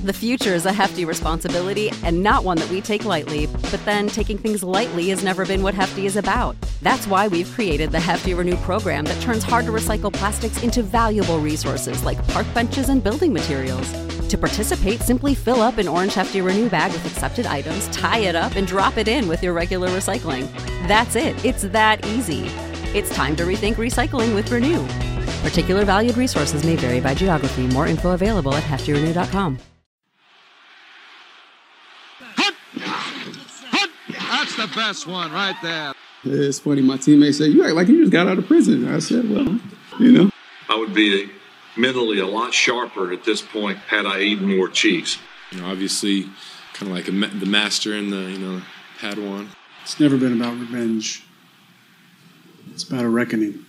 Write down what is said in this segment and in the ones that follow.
The future is a hefty responsibility and not one that we take lightly, but then taking things lightly has never been what Hefty is about. That's why we've created the Hefty Renew program that turns hard-to-recycle plastics into valuable resources like park benches and building materials. To participate, simply fill up an orange Hefty Renew bag with accepted items, tie it up, and drop it in with your regular recycling. That's it. It's that easy. It's time to rethink recycling with Renew. Particular valued resources may vary by geography. More info available at heftyrenew.com. That's the best one right there. It's funny. My teammates say, "You act like you just got out of prison." I said, "Well, you know." I would be mentally a lot sharper at this point had I eaten more cheese. Obviously, kind of like the master and the Padawan. It's never been about revenge. It's about a reckoning.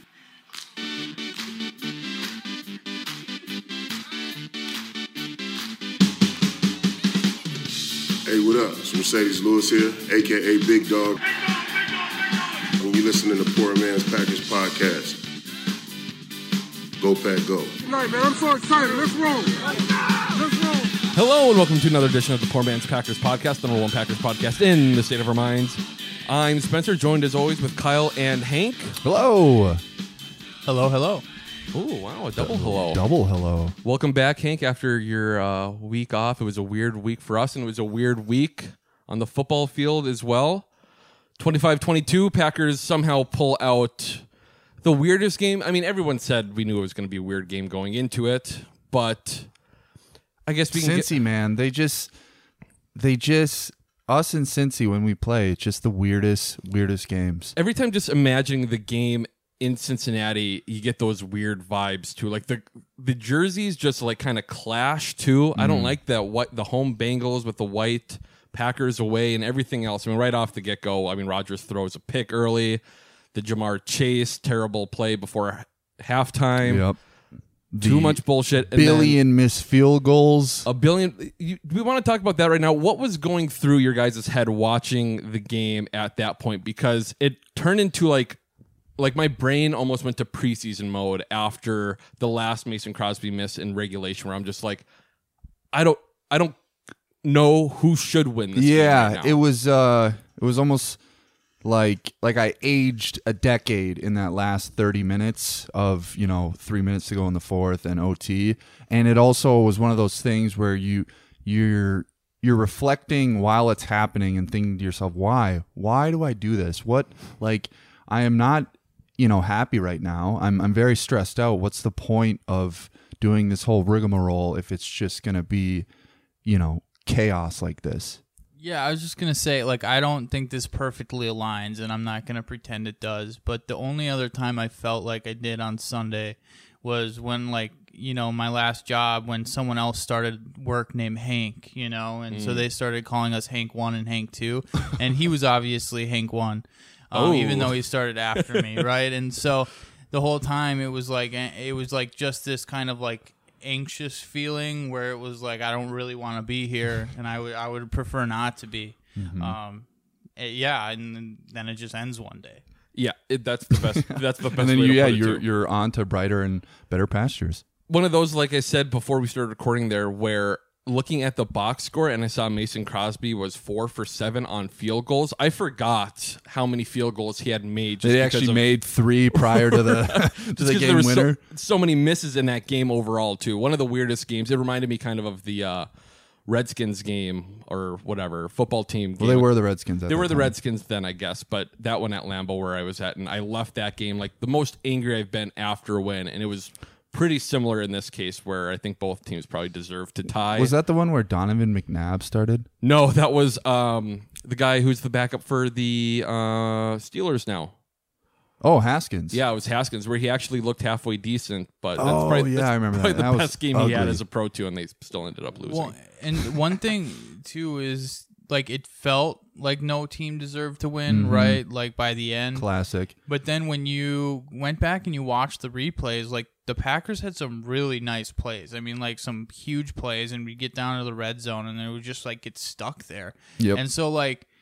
Hey, what up? It's Mercedes Lewis here, a.k.a. Big Dog. And you're listening to Poor Man's Packers Podcast. Go, Pack, go. Right, man, I'm so excited. Let's roll. Let's roll. Hello, and welcome to another edition of the Poor Man's Packers Podcast, the number one Packers podcast in the state of our minds. I'm Spencer, joined as always with Kyle and Hank. Hello. Hello, hello. Oh, wow, a double hello. Double hello. Welcome back, Hank, after your week off. It was a weird week for us, and it was a weird week on the football field as well. 25-22, Packers somehow pull out the weirdest game. I mean, everyone said we knew it was going to be a weird game going into it, but I guess we can Cincy, man, they just us and Cincy when we play, it's just the weirdest games. Every time just imagining the game in Cincinnati, you get those weird vibes too. Like the jerseys just like kind of clash too. I don't like that the home Bengals with the white, Packers away, and everything else. I mean, right off the get-go, Rodgers throws a pick early. The Jamar Chase terrible play before halftime. Yep. Too much bullshit. And billion missed field goals. A billion. We want to talk about that right now. What was going through your guys' head watching the game at that point? Because it turned into like my brain almost went to preseason mode after the last Mason Crosby miss in regulation, where I'm just like, I don't know who should win this game right now. It was almost like I aged a decade in that last 30 minutes of 3 minutes to go in the fourth and OT, and it also was one of those things where you're reflecting while it's happening and thinking to yourself, why do I do this? What, like, I am not happy right now. I'm very stressed out. What's the point of doing this whole rigmarole if it's just gonna be chaos like this? Yeah, I was just going to say, I don't think this perfectly aligns, and I'm not going to pretend it does, but the only other time I felt like I did on Sunday was when, my last job, when someone else started work named Hank, and so they started calling us Hank 1 and Hank 2, and he was obviously Hank 1, even though he started after me, right? And so the whole time it was just this kind of anxious feeling where it was I don't really want to be here, and I would prefer not to be. Mm-hmm. And then it just ends one day. Yeah, that's the best. That's the best. And then way to put it you're on to brighter and better pastures. One of those, like I said before we started recording there, where looking at the box score and I saw Mason Crosby was 4 for 7 on field goals. I forgot how many field goals he had made. They actually made 3 prior to the to the game winner. So many misses in that game overall too. One of the weirdest games. It reminded me kind of the Redskins game or whatever football team game. Well, they were the Redskins. They were the Redskins then, I guess. But that one at Lambeau where I was at, and I left that game the most angry I've been after a win, and it was pretty similar in this case where I think both teams probably deserve to tie. Was that the one where Donovan McNabb started? No, that was the guy who's the backup for the Steelers now. Oh, Haskins. Yeah, it was Haskins, where he actually looked halfway decent, but that's I remember probably that. the best game he had as a pro too, and they still ended up losing. Well, and one thing too is it felt like no team deserved to win, right? By the end. Classic. But then when you went back and you watched the replays, the Packers had some really nice plays. I mean, some huge plays, and we get down to the red zone, and then it would just get stuck there. Yep. And so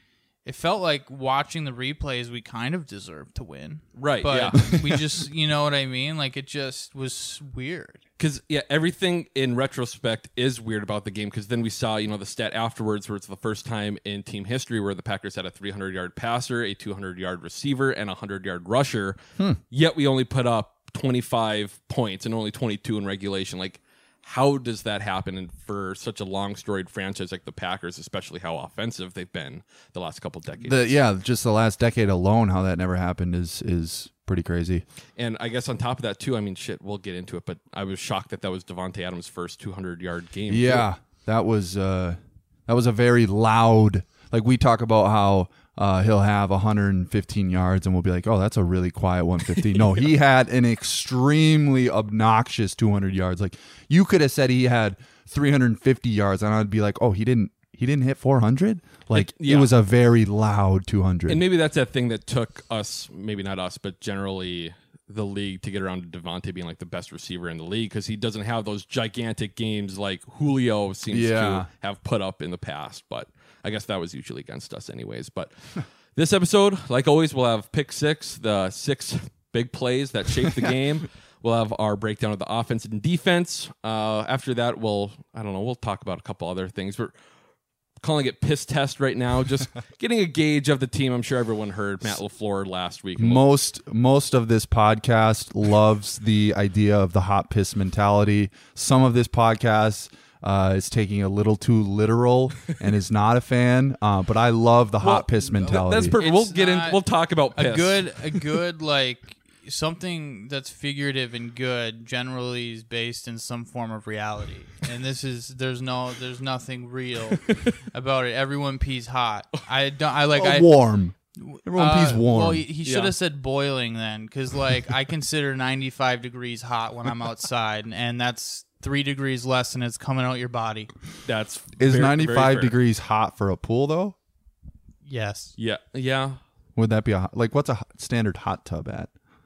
it felt like watching the replays, we kind of deserved to win. Right, But yeah. we just, you know what I mean? Like, it just was weird. Because, everything in retrospect is weird about the game, because then we saw, the stat afterwards where it's the first time in team history where the Packers had a 300-yard passer, a 200-yard receiver, and a 100-yard rusher, yet we only put up 25 points and only 22 in regulation. Like, how does that happen? And for such a long storied franchise like the Packers, especially how offensive they've been the last couple decades. Just the last decade alone, how that never happened is pretty crazy. And I guess on top of that too, I mean, we'll get into it, but I was shocked that was Devontae Adams' first 200-yard game. Yeah, that was a very loud. Like, we talk about how he'll have 115 yards and we'll be like, oh, that's a really quiet 150. No, he had an extremely obnoxious 200 yards. Like, you could have said he had 350 yards and I'd be like, oh, he didn't hit 400. Like, it was a very loud 200. And maybe that's that thing that took us, maybe not us, but generally the league to get around to Devontae being like the best receiver in the league, because he doesn't have those gigantic games like Julio seems to have put up in the past. But I guess that was usually against us anyways. But this episode, like always, we'll have Pick 6, the 6 big plays that shaped the game. We'll have our breakdown of the offense and defense. After that, we'll talk about a couple other things. We're calling it Piss Test right now, just getting a gauge of the team. I'm sure everyone heard Matt LaFleur last week. Most of this podcast loves the idea of the hot piss mentality. Some of this podcast is taking a little too literal and is not a fan. But I love the hot piss mentality. That's perfect. We'll talk about piss. A good like something that's figurative and good generally is based in some form of reality. And there's nothing real about it. Everyone pees hot. Warm. Everyone pees warm. Well, he should have said boiling then, because like I consider 95 degrees hot when I'm outside, and that's 3 degrees less and it's coming out your body. Is 95 degrees hot for a pool though? Yes. Yeah. Would that be what's a standard hot tub at?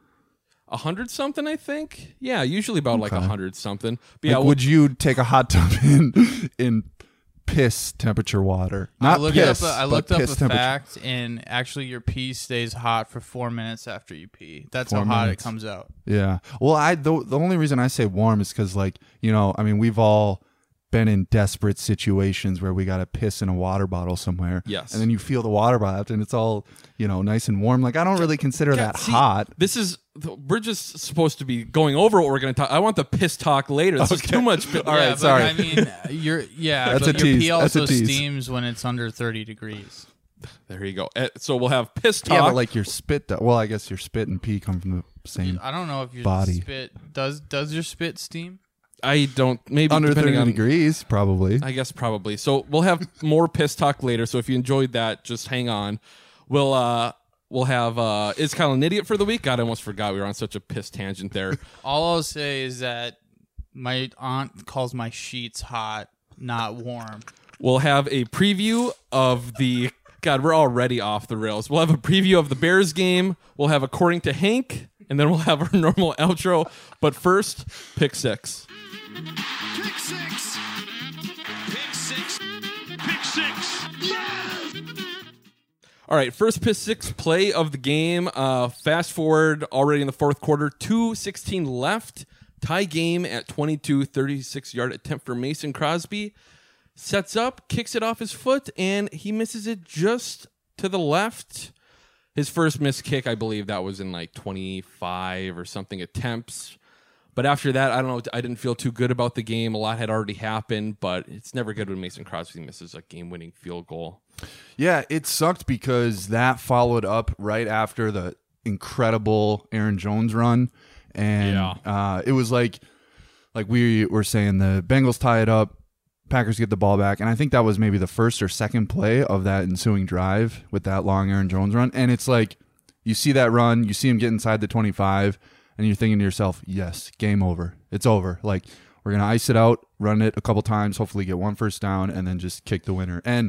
100 something, I think. Yeah, usually about like 100 something. But would you take a hot tub in piss temperature water? Not piss. I looked up a fact, and actually your pee stays hot for 4 minutes after you pee. That's how hot it comes out. Yeah. Well, the only reason I say warm is because, we've all been in desperate situations where we got to piss in a water bottle somewhere. Yes. And then you feel the water bottle and it's all, nice and warm. Like, I don't really consider that hot. We're just supposed to be going over what we're going to talk. I want the piss talk later. This is too much. All right, sorry. I mean, your tease. pee also steams when it's under 30 degrees. There you go. So we'll have piss talk. Yeah, but like your spit. Well, I guess your spit and pee come from the same. I don't know if your body. Spit does your spit steam. I don't. Maybe under 30 degrees, probably. I guess probably. So we'll have more piss talk later. So if you enjoyed that, just hang on. We'll have is Kyle an idiot for the week? God, I almost forgot we were on such a piss tangent there. All I'll say is that my aunt calls my sheets hot, not warm. We'll have a preview of the. God, we're already off the rails. We'll have a preview of the Bears game. We'll have According to Hank, and then we'll have our normal outro. But first, Pick 6. Pick 6. Pick 6. Pick 6. Yes! All right, first Pick 6 play of the game. Fast forward already in the fourth quarter, 2:16 left. Tie game at 22, 36-yard attempt for Mason Crosby. Sets up, kicks it off his foot, and he misses it just to the left. His first missed kick, I believe that was in like 25 or something attempts. But after that, I don't know. I didn't feel too good about the game. A lot had already happened, but it's never good when Mason Crosby misses a game-winning field goal. Yeah, it sucked because that followed up right after the incredible Aaron Jones run. And it was like we were saying, the Bengals tie it up, Packers get the ball back, and I think that was maybe the first or second play of that ensuing drive with that long Aaron Jones run. And it's like, you see that run, you see him get inside the 25, and you're thinking to yourself, yes, game over. It's over. Like, we're going to ice it out, run it a couple times, hopefully get one first down, and then just kick the winner. And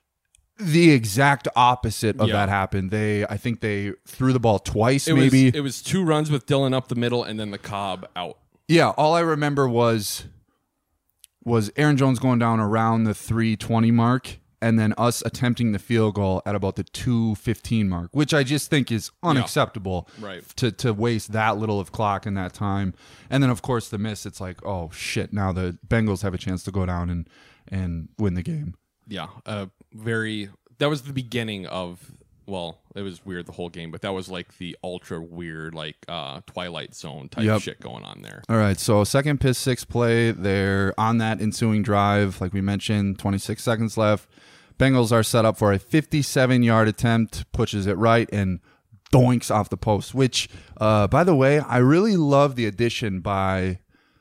the exact opposite of that happened. I think they threw the ball twice, maybe. It was 2 runs with Dillon up the middle and then the Cobb out. Yeah, all I remember was Aaron Jones going down around the 3:20 mark, and then us attempting the field goal at about the 2:15 mark, which I just think is unacceptable. Right. To waste that little of clock in that time. And then, of course, the miss, it's like, oh, shit, now the Bengals have a chance to go down and win the game. Yeah, that was the beginning of, well, it was weird the whole game, but that was like the ultra weird, like Twilight Zone type shit going on there. All right, so second piss six play, they're on that ensuing drive, like we mentioned, 26 seconds left. Bengals are set up for a 57-yard attempt, pushes it right, and doinks off the post, which, by the way, I really love the addition by...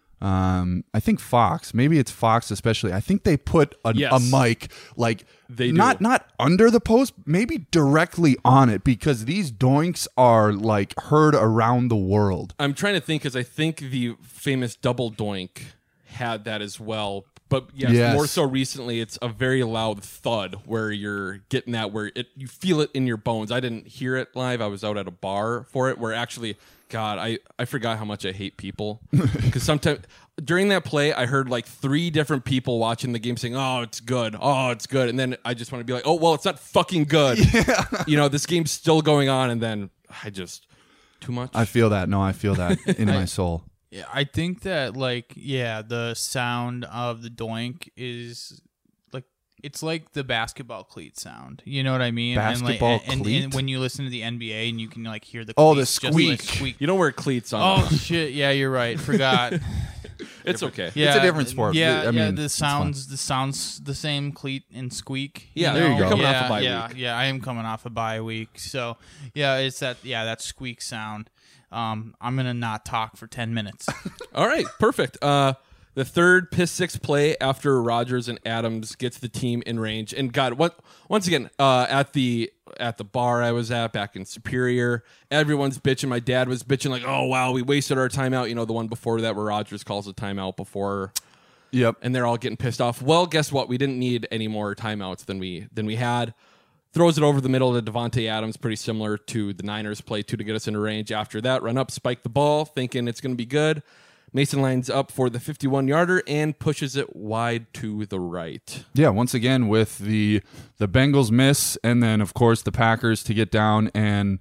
I think Fox, maybe it's Fox especially. I think they put a mic like not under the post, maybe directly on it, because these doinks are like heard around the world. I'm trying to think, because I think the famous double doink had that as well. But yes, more so recently, it's a very loud thud where you're getting that, where you feel it in your bones. I didn't hear it live. I was out at a bar for it, where actually, God, I forgot how much I hate people. Because sometimes during that play, I heard like 3 different people watching the game saying, "Oh, it's good. Oh, it's good." And then I just want to be like, "Oh, well, it's not fucking good." Yeah. This game's still going on, and then too much. I feel that. No, I feel that in my soul. Yeah, I think that the sound of the doink is like, it's like the basketball cleat sound. You know what I mean? Basketball cleat? And when you listen to the NBA and you can like hear the cleats, the squeak. Just, like, squeak. You don't wear cleats on. Oh shit! Yeah, you're right. Forgot. It's okay. Yeah, it's a different sport. Yeah, I mean, the sounds the same cleat and squeak. Yeah, there you go. Coming off a bye week. Yeah, I am coming off a bye week. So yeah, it's that squeak sound. I'm gonna not talk for 10 minutes. All right, perfect. The third piss six play after Rodgers and Adams gets the team in range, and God, once again at the bar I was at back in Superior, everyone's bitching. My dad was bitching like, "Oh wow, we wasted our timeout." The one before that where Rodgers calls a timeout before. Yep. And they're all getting pissed off. Well, guess what? We didn't need any more timeouts than we had. Throws it over the middle to Devontae Adams, pretty similar to the Niners play to get us into range. After that, run up, spike the ball, thinking it's going to be good. Mason lines up for the 51-yarder and pushes it wide to the right. Yeah, once again with the Bengals miss, and then of course the Packers to get down and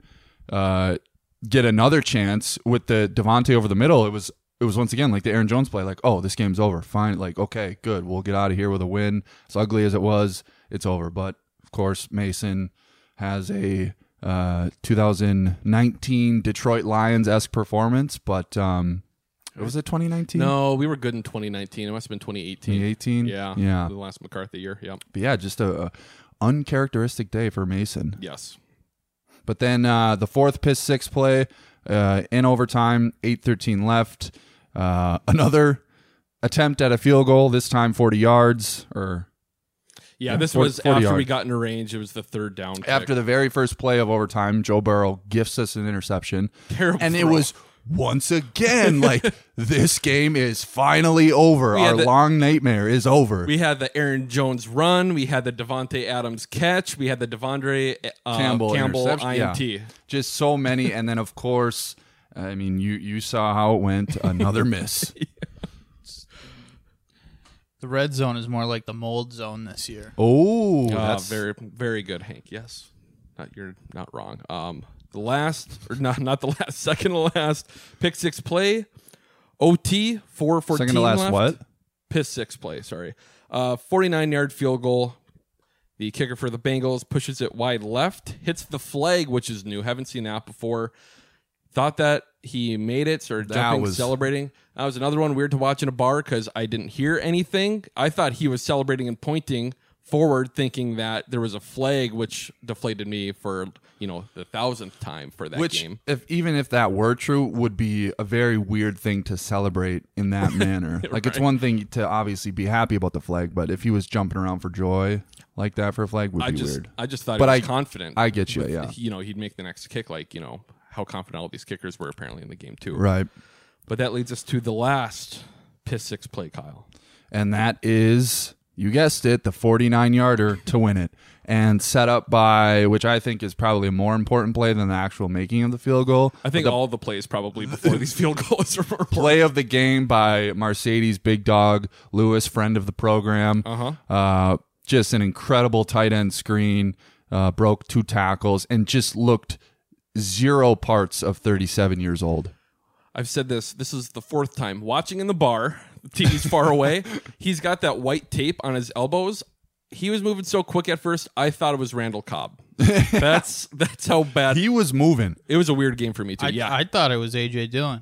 get another chance with the Devontae over the middle. It was once again like the Aaron Jones play, like, oh, this game's over. Fine, like, okay, good, we'll get out of here with a win. As ugly as it was, it's over. But of course, Mason has a 2019 Detroit Lions-esque performance, but was it 2019? No, we were good in 2019. It must have been 2018. 2018? Yeah. The last McCarthy year, yeah. But yeah, just a uncharacteristic day for Mason. Yes. But then the fourth piss six play in overtime, 8:13 left. Another attempt at a field goal, this time 40 yards. This was after we got into range. It was the third down kick. After the very first play of overtime, Joe Burrow gifts us an interception. Terrible and throw. It was once again like, this game is finally over. Our long nightmare is over. We had the Aaron Jones run. We had the Devontae Adams catch. We had the Devondre Campbell INT. Yeah. Just so many. And then, of course, I mean, you saw how it went. Another miss. The red zone is more like the mold zone this year. Oh, that's very, very good, Hank. Yes, you're not wrong. The last, or not the last, second to last pick six play, OT 4:14 second to last left. What? Piss six play. Sorry, 49-yard field goal. The kicker for the Bengals pushes it wide left, hits the flag, which is new. Haven't seen that before. Thought that he made it, started jumping, celebrating. That was another one weird to watch in a bar because I didn't hear anything. I thought he was celebrating and pointing forward, thinking that there was a flag, which deflated me for the 1,000th time for that game. Even if that were true, would be a very weird thing to celebrate in that manner. Like, It's one thing to obviously be happy about the flag, but if he was jumping around for joy like that for a flag, would be weird. I just thought he was confident. I get you, yeah. He'd make the next kick, how confident all these kickers were apparently in the game too. Right. But that leads us to the last piss six play, Kyle. And that is, you guessed it, the 49-yarder to win it. And set up by, which I think is probably a more important play than the actual making of the field goal. I think all the plays probably before these field goals are more important. Play of the game by Mercedes Big Dog Lewis, friend of the program. just an incredible tight end screen, broke 2 tackles, and just looked 0 parts of 37 years old. I've said this. This is the 4th time. Watching in the bar, the TV's far away. He's got that white tape on his elbows. He was moving so quick at first, I thought it was Randall Cobb. That's how bad he was moving. It was a weird game for me too. I thought it was A.J. Dillon.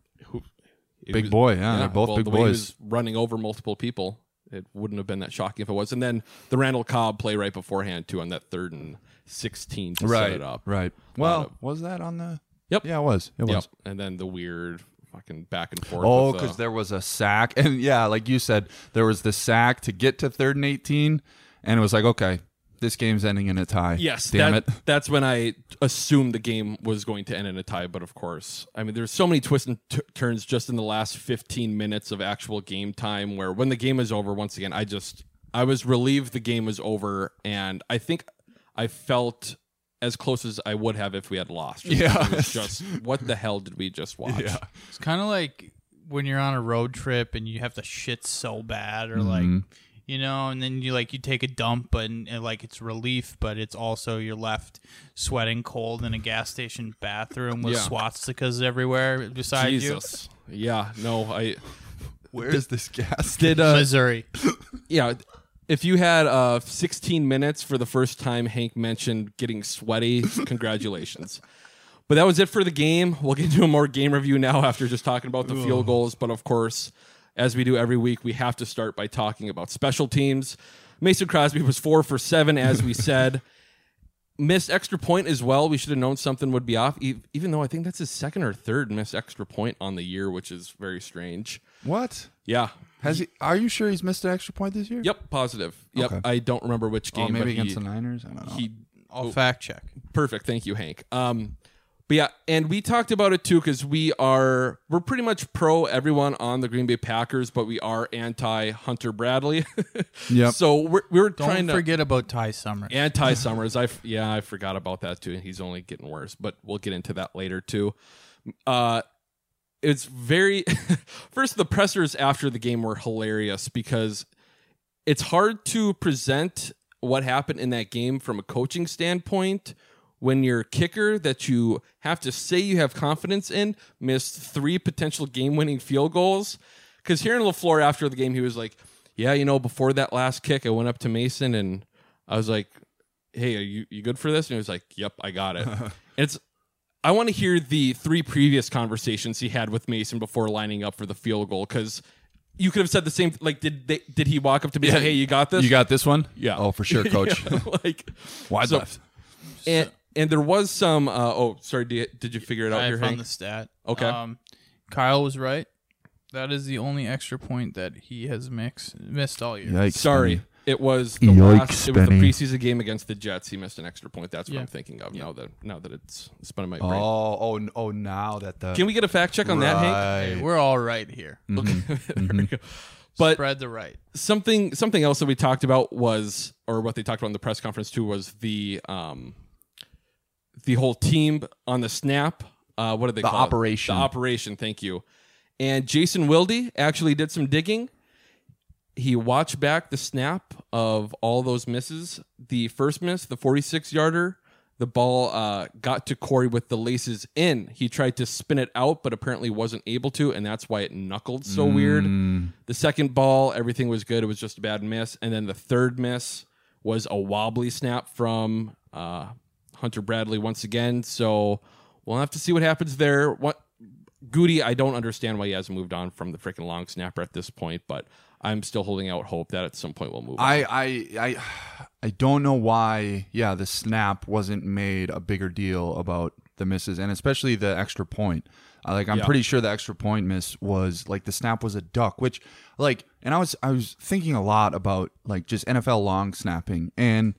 Big boy, yeah. They're both big the way he boys. was running over multiple people, it wouldn't have been that shocking if it was. And then the Randall Cobb play right beforehand too on that 3rd and 16 to set it up. Right. Well, was that on the? Yep. Yeah, it was. It was. Yep. And then the weird fucking back and forth. Oh, with, because there was a sack, and yeah, like you said, there was the sack to get to 3rd and 18, and it was like, okay, this game's ending in a tie. Yes, damn it. That's when I assumed the game was going to end in a tie. But of course, I mean, there's so many twists and turns just in the last 15 minutes of actual game time. Where when the game is over, once again, I was relieved the game was over, and I think I felt as close as I would have if we had lost. It was just what the hell did we just watch? Yeah. It's kind of like when you're on a road trip and you have to shit so bad, or like, you know, and then you take a dump and like it's relief, but it's also you're left sweating cold in a gas station bathroom with swastikas everywhere beside Jesus. You. Yeah, no, Where is this gas? Missouri. Yeah. If you had 16 minutes for the first time Hank mentioned getting sweaty, congratulations. But that was it for the game. We'll get into a more game review now after just talking about the field goals. But of course, as we do every week, we have to start by talking about special teams. Mason Crosby was 4 for 7, as we said. Missed extra point as well. We should have known something would be off, even though I think that's his 2nd or 3rd missed extra point on the year, which is very strange. What? Yeah. Has he? Are you sure he's missed an extra point this year? Yep, positive. Yep, Okay. I don't remember which game. Maybe but against the Niners? I don't know. I'll fact check. Perfect. Thank you, Hank. But yeah, and we talked about it too because we're pretty much pro everyone on the Green Bay Packers, but we are anti Hunter Bradley. Yep. So we're Don't trying to forget about Ty Summers. anti Summers. I forgot about that too. He's only getting worse, but we'll get into that later too. It's very first the pressers after the game were hilarious because it's hard to present what happened in that game from a coaching standpoint when your kicker that you have to say you have confidence in missed 3 potential game-winning field goals. Because hearing LaFleur after the game, he was like, yeah, you know, before that last kick, I went up to Mason and I was like, hey, are you good for this? And he was like, yep, I got it. I want to hear the 3 previous conversations he had with Mason before lining up for the field goal, because you could have said the same. Like, did he walk up to me and say, hey, you got this? You got this one? Yeah. Oh, for sure, coach. Wide left. And there was some. Sorry. Did you figure it out? I here, found Hank? the stat. Okay. Kyle was right. That is the only extra point that he has missed all year. Yikes. Sorry. Benny. It was the Yikes, it was the Benny. preseason game against the Jets. He missed an extra point. That's what I'm thinking of now that it's spun in my brain. Oh, now that the. Can we get a fact check on that, Hank? Hey, we're all right here. Okay. There we go. But Spread the right. something else that we talked about was, or what they talked about in the press conference too, was the whole team on the snap. What did they call operation. it? The operation. Thank you. And Jason Wilde actually did some digging. He watched back the snap of all those misses. The first miss, the 46-yarder, the ball got to Corey with the laces in. He tried to spin it out, but apparently wasn't able to, and that's why it knuckled so weird. The second ball, everything was good. It was just a bad miss. And then the third miss was a wobbly snap from Hunter Bradley once again. So we'll have to see what happens there. Goody, I don't understand why he hasn't moved on from the freaking long snapper at this point, but I'm still holding out hope that at some point we'll move on. I don't know why, the snap wasn't made a bigger deal about the misses, and especially the extra point. I'm pretty sure the extra point miss was, the snap was a duck, which, and I was thinking a lot about, just NFL long snapping, and,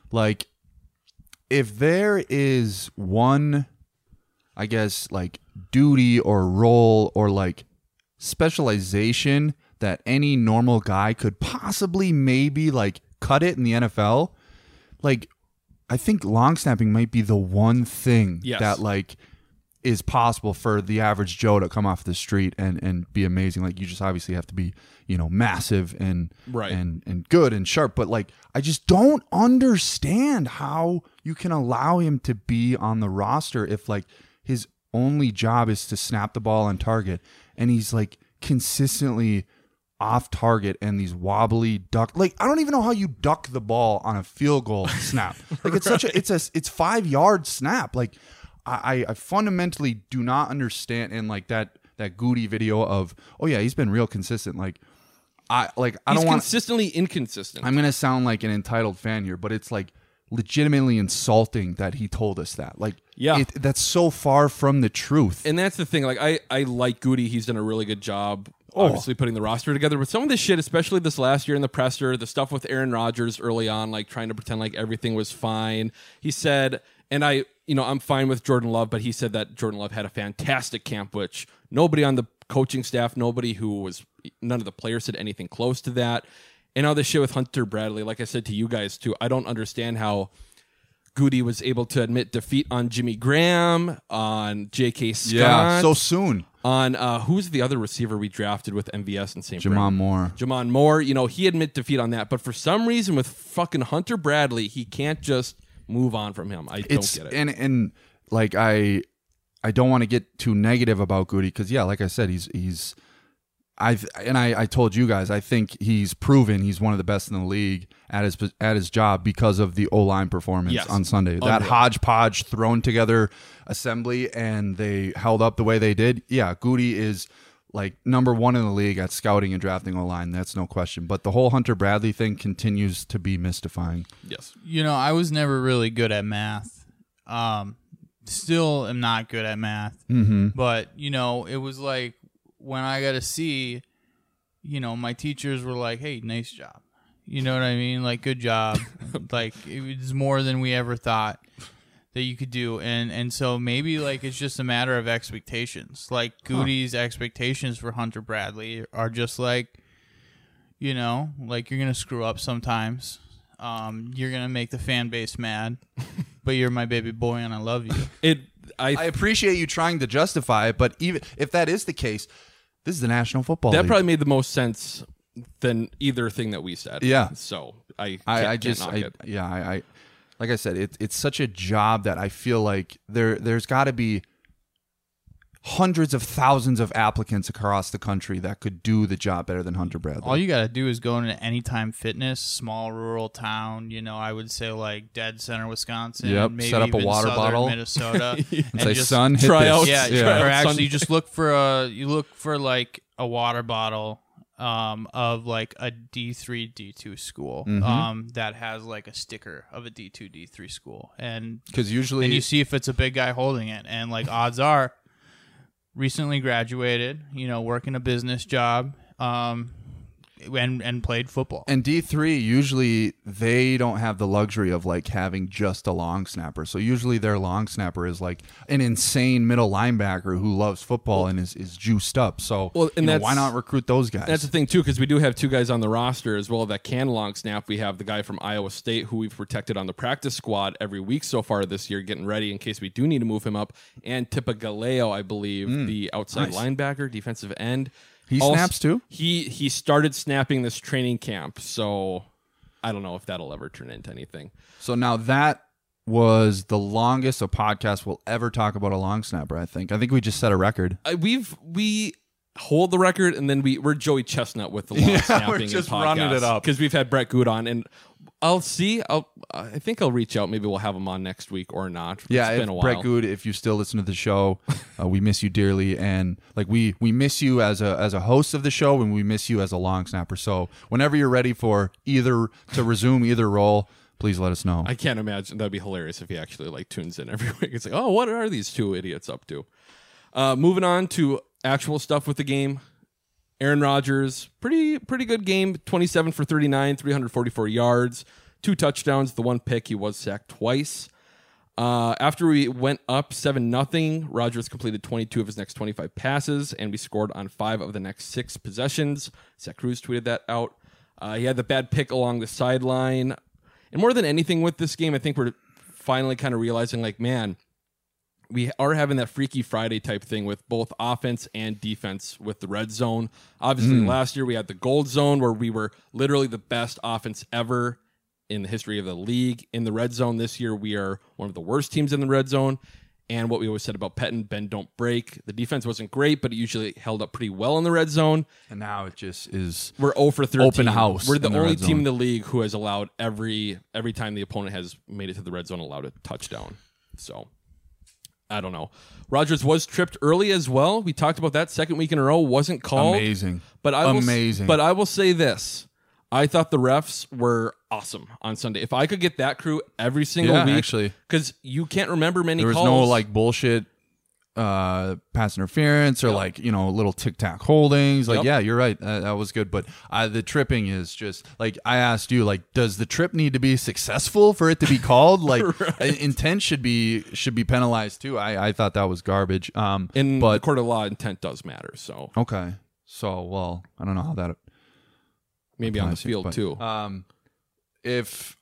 if there is one, I guess, duty or role or, specialization that any normal guy could possibly maybe cut it in the NFL, I think long snapping might be the one thing that is possible for the average Joe to come off the street and be amazing. Like, you just obviously have to be, massive and Right. and good and sharp. But like, I just don't understand how you can allow him to be on the roster if like his only job is to snap the ball on target, and he's like consistently off target and these wobbly duck. Like, I don't even know how you duck the ball on a field goal snap. Like, it's 5 yard snap. Like, I fundamentally do not understand. And like that Goody video of, oh yeah, he's been real consistent. Like, I don't want consistently inconsistent. I'm gonna sound like an entitled fan here, but it's like legitimately insulting that he told us that. Like, yeah, that's so far from the truth. And that's the thing. Like, I like Goody. He's done a really good job, obviously, putting the roster together. But some of this shit, especially this last year in the presser, the stuff with Aaron Rodgers early on, like trying to pretend like everything was fine. He said, and I'm fine with Jordan Love, but he said that Jordan Love had a fantastic camp, which nobody on the coaching staff, none of the players said anything close to that. And all this shit with Hunter Bradley, like I said to you guys too, I don't understand how Goody was able to admit defeat on Jimmy Graham, on J.K. Scott. Yeah, so soon. On who's the other receiver we drafted with MVS and St. Jamon Moore. Jamon Moore. He admit defeat on that. But for some reason with fucking Hunter Bradley, he can't just move on from him. I don't get it. And like, I don't want to get too negative about Goody because, yeah, like I said, I told you guys, I think he's proven he's one of the best in the league at his job because of the O-line performance on Sunday. Unreal. That hodgepodge thrown together assembly, and they held up the way they did. Yeah, Goody is like number one in the league at scouting and drafting O-line. That's no question. But the whole Hunter Bradley thing continues to be mystifying. Yes. I was never really good at math. Still am not good at math. Mm-hmm. But, it was like, when I got a C, my teachers were like, hey, nice job. You know what I mean? Like, good job. Like, it was more than we ever thought that you could do. And so maybe, like, it's just a matter of expectations. Like, Goody's expectations for Hunter Bradley are just like, like, you're going to screw up sometimes. You're going to make the fan base mad. But you're my baby boy and I love you. I appreciate you trying to justify it, but even if that is the case, this is the National Football League. That probably made the most sense than either thing that we said. Yeah. So I like I said, it's such a job that I feel like there's got to be hundreds of thousands of applicants across the country that could do the job better than Hunter Bradley. All you got to do is go into Anytime Fitness, small rural town, I would say like Dead Center, Wisconsin. Yep, maybe set up a water bottle. Minnesota. and say, son, hit try this. out. Yeah, or actually you just look for like a water bottle of like a D3, D2 school that has like a sticker of a D2, D3 school. And because usually, and you see if it's a big guy holding it. And like odds are, recently graduated, working a business job, and played football. And D3, usually they don't have the luxury of like having just a long snapper. So usually their long snapper is like an insane middle linebacker who loves football and is juiced up. So why not recruit those guys? That's the thing too, because we do have two guys on the roster as well that can long snap. We have the guy from Iowa State who we've protected on the practice squad every week so far this year, getting ready in case we do need to move him up. And Tipa Galeo, I believe, the outside linebacker, defensive end. He snaps too? He started snapping this training camp, so I don't know if that'll ever turn into anything. So now that was the longest a podcast will ever talk about a long snapper, I think. I think we just set a record. We hold the record, and then we're Joey Chestnut with the long snapping. We're just in running it up. Because we've had Brett Good on, and I'll see. I think I'll reach out. Maybe we'll have him on next week or not. Yeah, it's been a while. Brett Good, if you still listen to the show, we miss you dearly, and like we miss you as a host of the show, and we miss you as a long snapper. So whenever you're ready for to resume either role, please let us know. I can't imagine. That'd be hilarious if he actually like tunes in every week. It's like, oh, what are these two idiots up to? Moving on to actual stuff with the game. Aaron Rodgers, pretty good game. 27 for 39, 344 yards, 2 touchdowns. The 1 pick, he was sacked twice. After we went up 7-0, Rodgers completed 22 of his next 25 passes, and we scored on 5 of the next 6 possessions. Zach Cruz tweeted that out. He had the bad pick along the sideline. And more than anything with this game, I think we're finally kind of realizing, like, man, we are having that Freaky Friday type thing with both offense and defense with the red zone. Obviously, last year we had the gold zone where we were literally the best offense ever in the history of the league in the red zone. This year we are one of the worst teams in the red zone. And what we always said about Pettine, bend, don't break. The defense wasn't great, but it usually held up pretty well in the red zone. And now it just is we're 0 for 13. Open house. We're the only team in the league who has allowed every time the opponent has made it to the red zone, allowed a touchdown. So I don't know. Rodgers was tripped early as well. We talked about that second week in a row. Wasn't called. Amazing. But I will say this. I thought the refs were awesome on Sunday. If I could get that crew every single week, actually, because you can't remember many calls. There was no like bullshit pass interference or like, you know, little tic-tac holdings. Like, yeah, you're right. That was good. But the tripping is just like, I asked you, like, does the trip need to be successful for it to be called? Like intent should be penalized too. I thought that was garbage. But the court of law, intent does matter. So, okay. So, well, I don't know how that maybe on the field but, too. If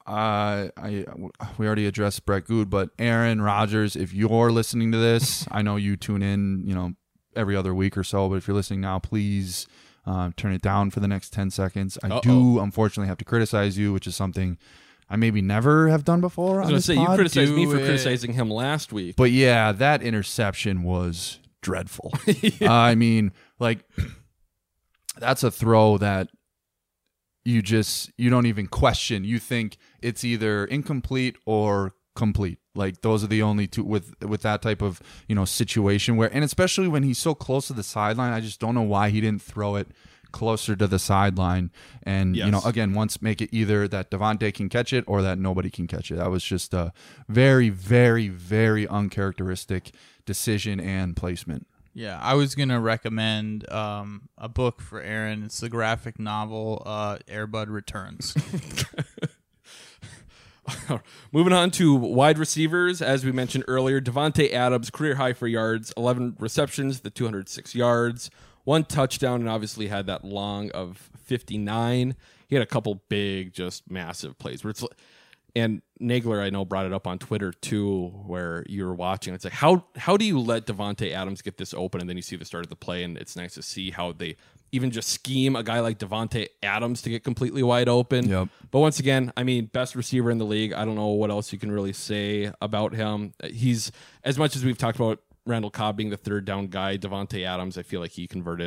we already addressed Brett Good, but Aaron Rodgers, if you're listening to this, I know you tune in, you know, every other week or so, but if you're listening now, please turn it down for the next 10 seconds. I do unfortunately have to criticize you, which is something I maybe never have done before. I was going to say, you criticized me for criticizing him last week. But yeah, that interception was dreadful. I mean, like, that's a throw that you don't even question. You think it's either incomplete or complete. Like, those are the only two with that type of, you know, situation where, and especially when he's so close to the sideline, I just don't know why he didn't throw it closer to the sideline. And, you know, again, once make it either that Davante can catch it or that nobody can catch it. That was just a very, very, very uncharacteristic decision and placement. Yeah, I was going to recommend a book for Aaron. It's the graphic novel Air Bud Returns. Moving on to wide receivers, as we mentioned earlier, Davante Adams, career high for yards, 11 receptions, the 206 yards, 1 touchdown, and obviously had that long of 59. He had a couple big, just massive plays where it's. And Nagler, I know, brought it up on Twitter too, where you were watching. It's like, how do you let Davante Adams get this open, and then you see the start of the play, and it's nice to see how they even just scheme a guy like Davante Adams to get completely wide open. Yep. But once again, I mean, best receiver in the league. I don't know what else you can really say about him. He's, as much as we've talked about Randall Cobb being the third down guy, Davante Adams, I feel like he converted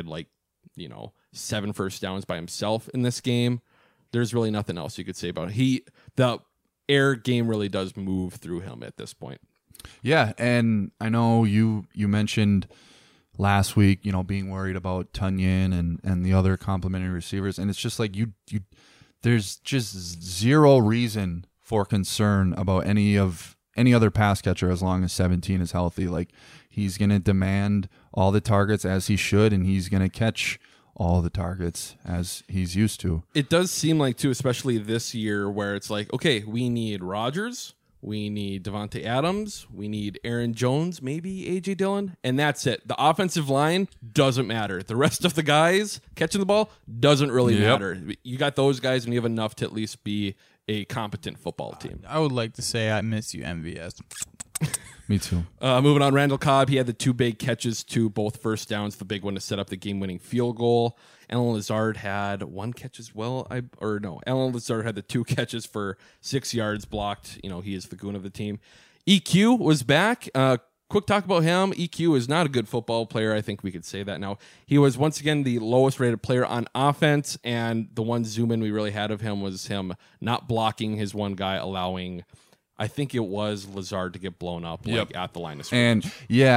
7 first downs by himself in this game. There's really nothing else you could say about it. The air game really does move through him at this point. Yeah, and I know you mentioned last week, you know, being worried about Tunyon and the other complimentary receivers, and it's just like you there's just zero reason for concern about any other pass catcher as long as 17 is healthy. Like, he's going to demand all the targets as he should, and he's going to catch all the targets as he's used to. It does seem like, too, especially this year, where it's like, okay, we need Rodgers, we need Davante Adams, we need Aaron Jones, maybe A.J. Dillon, and that's it. The offensive line doesn't matter. The rest of the guys catching the ball doesn't really matter. You got those guys, and you have enough to at least be a competent football team. I would like to say I miss you, MVS. Me too. Moving on, Randall Cobb, he had the 2 big catches to both first downs, the big one to set up the game-winning field goal. Alan Lazard had 1 catch as well. Alan Lazard had the 2 catches for 6 yards blocked. You know, he is the goon of the team. EQ was back. Quick talk about him. EQ is not a good football player. I think we could say that now. He was once again the lowest rated player on offense, and the one zoom in we really had of him was him not blocking his one guy, allowing, I think it was Lazard, to get blown up at the line of scrimmage.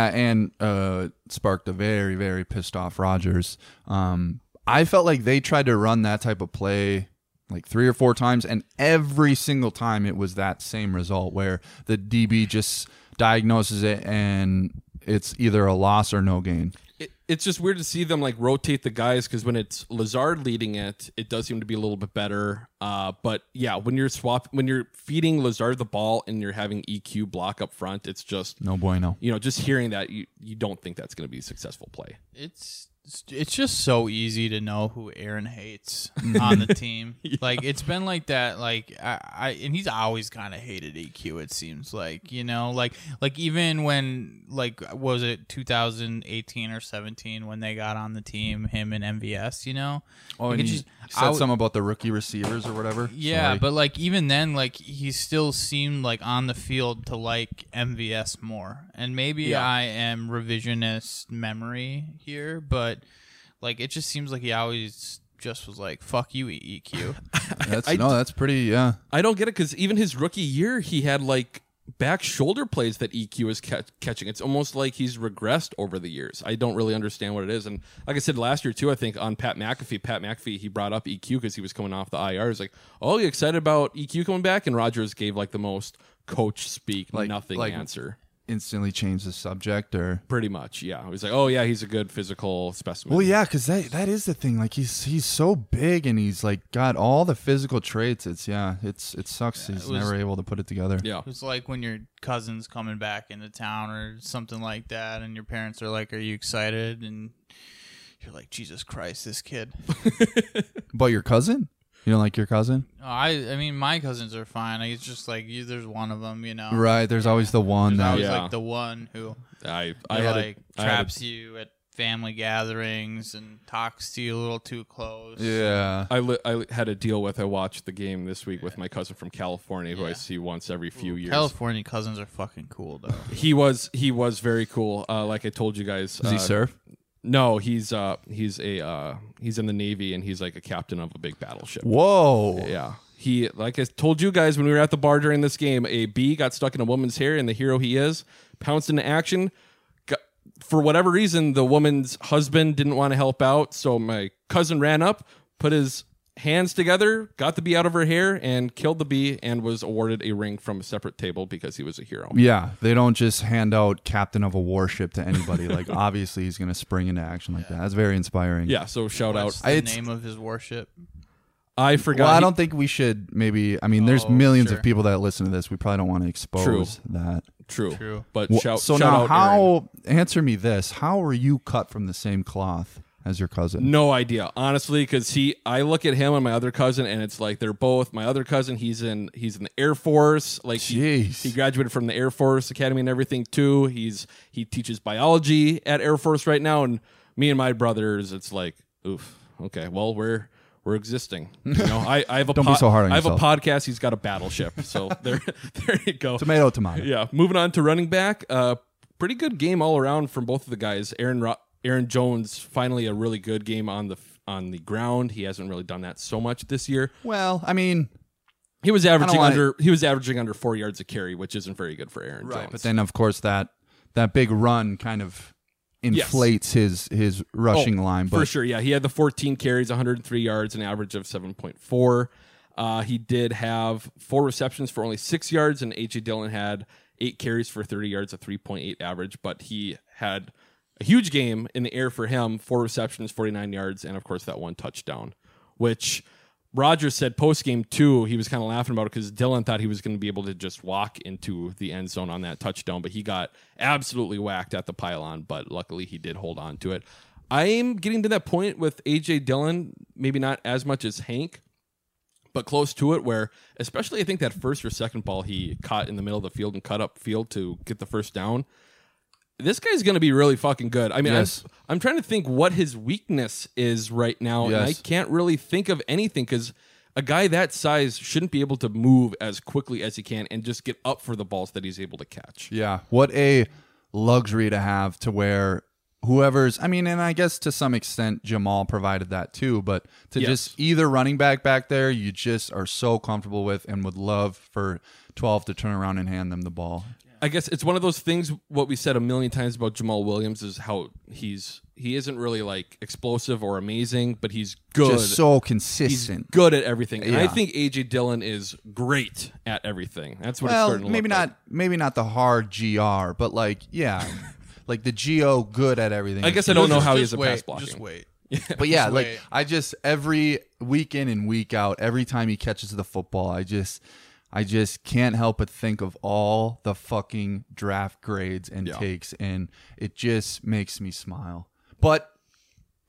And sparked a very, very pissed off Rodgers. I felt like they tried to run that type of play like 3 or 4 times, and every single time it was that same result where the DB just diagnoses it and it's either a loss or no gain. It's just weird to see them like rotate the guys, because when it's Lazard leading it does seem to be a little bit better. But yeah, when you're feeding Lazard the ball and you're having EQ block up front, it's just no bueno. You know, just hearing that, you don't think that's going to be a successful play. It's It's just so easy to know who Aaron hates on the team. Like it's been like that. Like I and he's always kind of hated EQ. It seems like like even when was it 2018 or 17 when they got on the team, him and MVS. Oh, and he said something about the rookie receivers or whatever. Yeah, Sorry. but like even then, like he still seemed like on the field to like MVS more. And maybe I am revisionist memory here, but like it just seems like he always just was like, "Fuck you, EQ." That's pretty. Yeah, I don't get it because even his rookie year, he had like back shoulder plays that EQ is catching. It's almost like he's regressed over the years. I don't really understand what it is. And like I said last year too, I think on Pat McAfee, he brought up EQ because he was coming off the IR. He's like, "Oh, you excited about EQ coming back?" And Rodgers gave like the most coach speak, nothing answer. Instantly change the subject, or pretty much, yeah. He was like, "Oh yeah, he's a good physical specimen." Well, yeah, because that is the thing. Like he's so big and he's like got all the physical traits. It sucks. He's never able to put it together. Yeah, it's like when your cousin's coming back into town or something like that, and your parents are like, "Are you excited?" And you're like, "Jesus Christ, this kid." But your cousin? You don't like your cousin? I mean, my cousins are fine. It's just like there's one of them, Right. There's always the one there's that always like the one who traps you at family gatherings and talks to you a little too close. Yeah. I had a deal with. I watched the game this week with my cousin from California, who I see once every few years. California cousins are fucking cool, though. He was very cool. Like I told you guys. Does he surf? No, he's in the Navy and he's like a captain of a big battleship. Whoa. Yeah. He, like I told you guys when we were at the bar during this game, a bee got stuck in a woman's hair, and the hero he is pounced into action. For whatever reason, the woman's husband didn't want to help out, so my cousin ran up, put his hands together, got the bee out of her hair, and killed the bee, and was awarded a ring from a separate table because he was a hero. Yeah, they don't just hand out captain of a warship to anybody. Like, obviously, he's going to spring into action like that. That's very inspiring. Yeah, so shout What's out. the name of his warship? I forgot. Well, I don't think we should maybe. I mean, there's millions of people that listen to this. We probably don't want to expose that. True. But shout now, out how? Aaron. Answer me this: how were you cut from the same cloth as your cousin? No idea, honestly, because I look at him and my other cousin, and it's like they're both. My other cousin, he's in the Air Force. Like he graduated from the Air Force Academy and everything too. He teaches biology at Air Force right now, and me and my brothers, it's like, oof. Okay, well we're existing. I have a Don't be so hard on I have yourself. a podcast. He's got a battleship. So there you go. Tomato. Yeah. Moving on to running back. Pretty good game all around from both of the guys. Aaron Jones finally a really good game on the ground. He hasn't really done that so much this year. Well, I mean, he was averaging under 4 yards a carry, which isn't very good for Aaron Jones. But then of course that big run kind of inflates his rushing line. But for sure, yeah. He had the 14 carries, 103 yards, an average of 7.4. He did have 4 receptions for only 6 yards, and A.J. Dillon had 8 carries for 30 yards, a 3.8 average, but he had a huge game in the air for him, 4 receptions, 49 yards, and of course that 1 touchdown, which Rodgers said post-game too, he was kind of laughing about it because Dillon thought he was going to be able to just walk into the end zone on that touchdown, but he got absolutely whacked at the pylon, but luckily he did hold on to it. I'm getting to that point with A.J. Dillon, maybe not as much as Hank, but close to it, where especially I think that first or second ball he caught in the middle of the field and cut up field to get the first down. This guy's going to be really fucking good. I mean, yes. I'm trying to think what his weakness is right now, and I can't really think of anything because a guy that size shouldn't be able to move as quickly as he can and just get up for the balls that he's able to catch. Yeah, what a luxury to have to where whoever's, I mean, and I guess to some extent Jamal provided that too, but to just either running back there you just are so comfortable with and would love for 12 to turn around and hand them the ball. I guess it's one of those things, what we said a million times about Jamal Williams is how he isn't really like explosive or amazing, but he's good. Just so consistent. He's good at everything. And I think A.J. Dillon is great at everything. That's what it's starting to look like. Maybe not the hard GR, but like, yeah, like the GO good at everything. I guess I don't know how he is a pass blocking. Just wait. But yeah, like I just, every week in and week out, every time he catches the football, I just can't help but think of all the fucking draft grades and takes, and it just makes me smile. But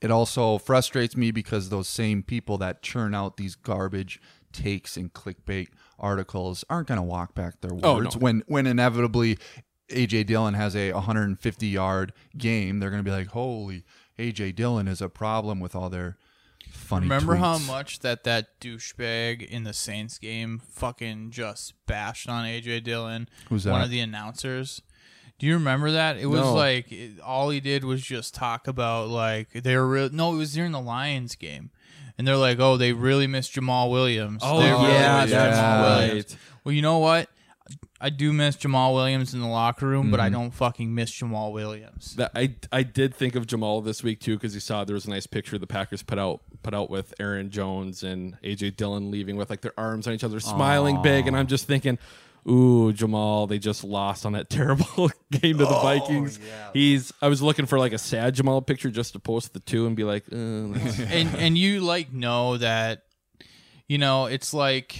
it also frustrates me because those same people that churn out these garbage takes and clickbait articles aren't going to walk back their words. When inevitably A.J. Dillon has a 150-yard game, they're going to be like, holy, A.J. Dillon is a problem with all their funny Remember tweets. how much that douchebag in the Saints game fucking just bashed on A.J. Dillon? Who's One that? of the announcers. Do you remember that? It was like all he did was just talk about like they were it was during the Lions game, and they're like, oh, they really miss Jamal Williams. Oh, They really yeah, miss that's Jamal right. Williams. Well, you know what? I do miss Jamal Williams in the locker room, but I don't fucking miss Jamal Williams. That I did think of Jamal this week too, because you saw there was a nice picture the Packers put out with Aaron Jones and A.J. Dillon leaving with like their arms on each other, smiling big, and I'm just thinking, ooh, Jamal, they just lost on that terrible game to the Vikings. Yeah. I was looking for like a sad Jamal picture just to post the two and be like, and you like know that, you know, it's like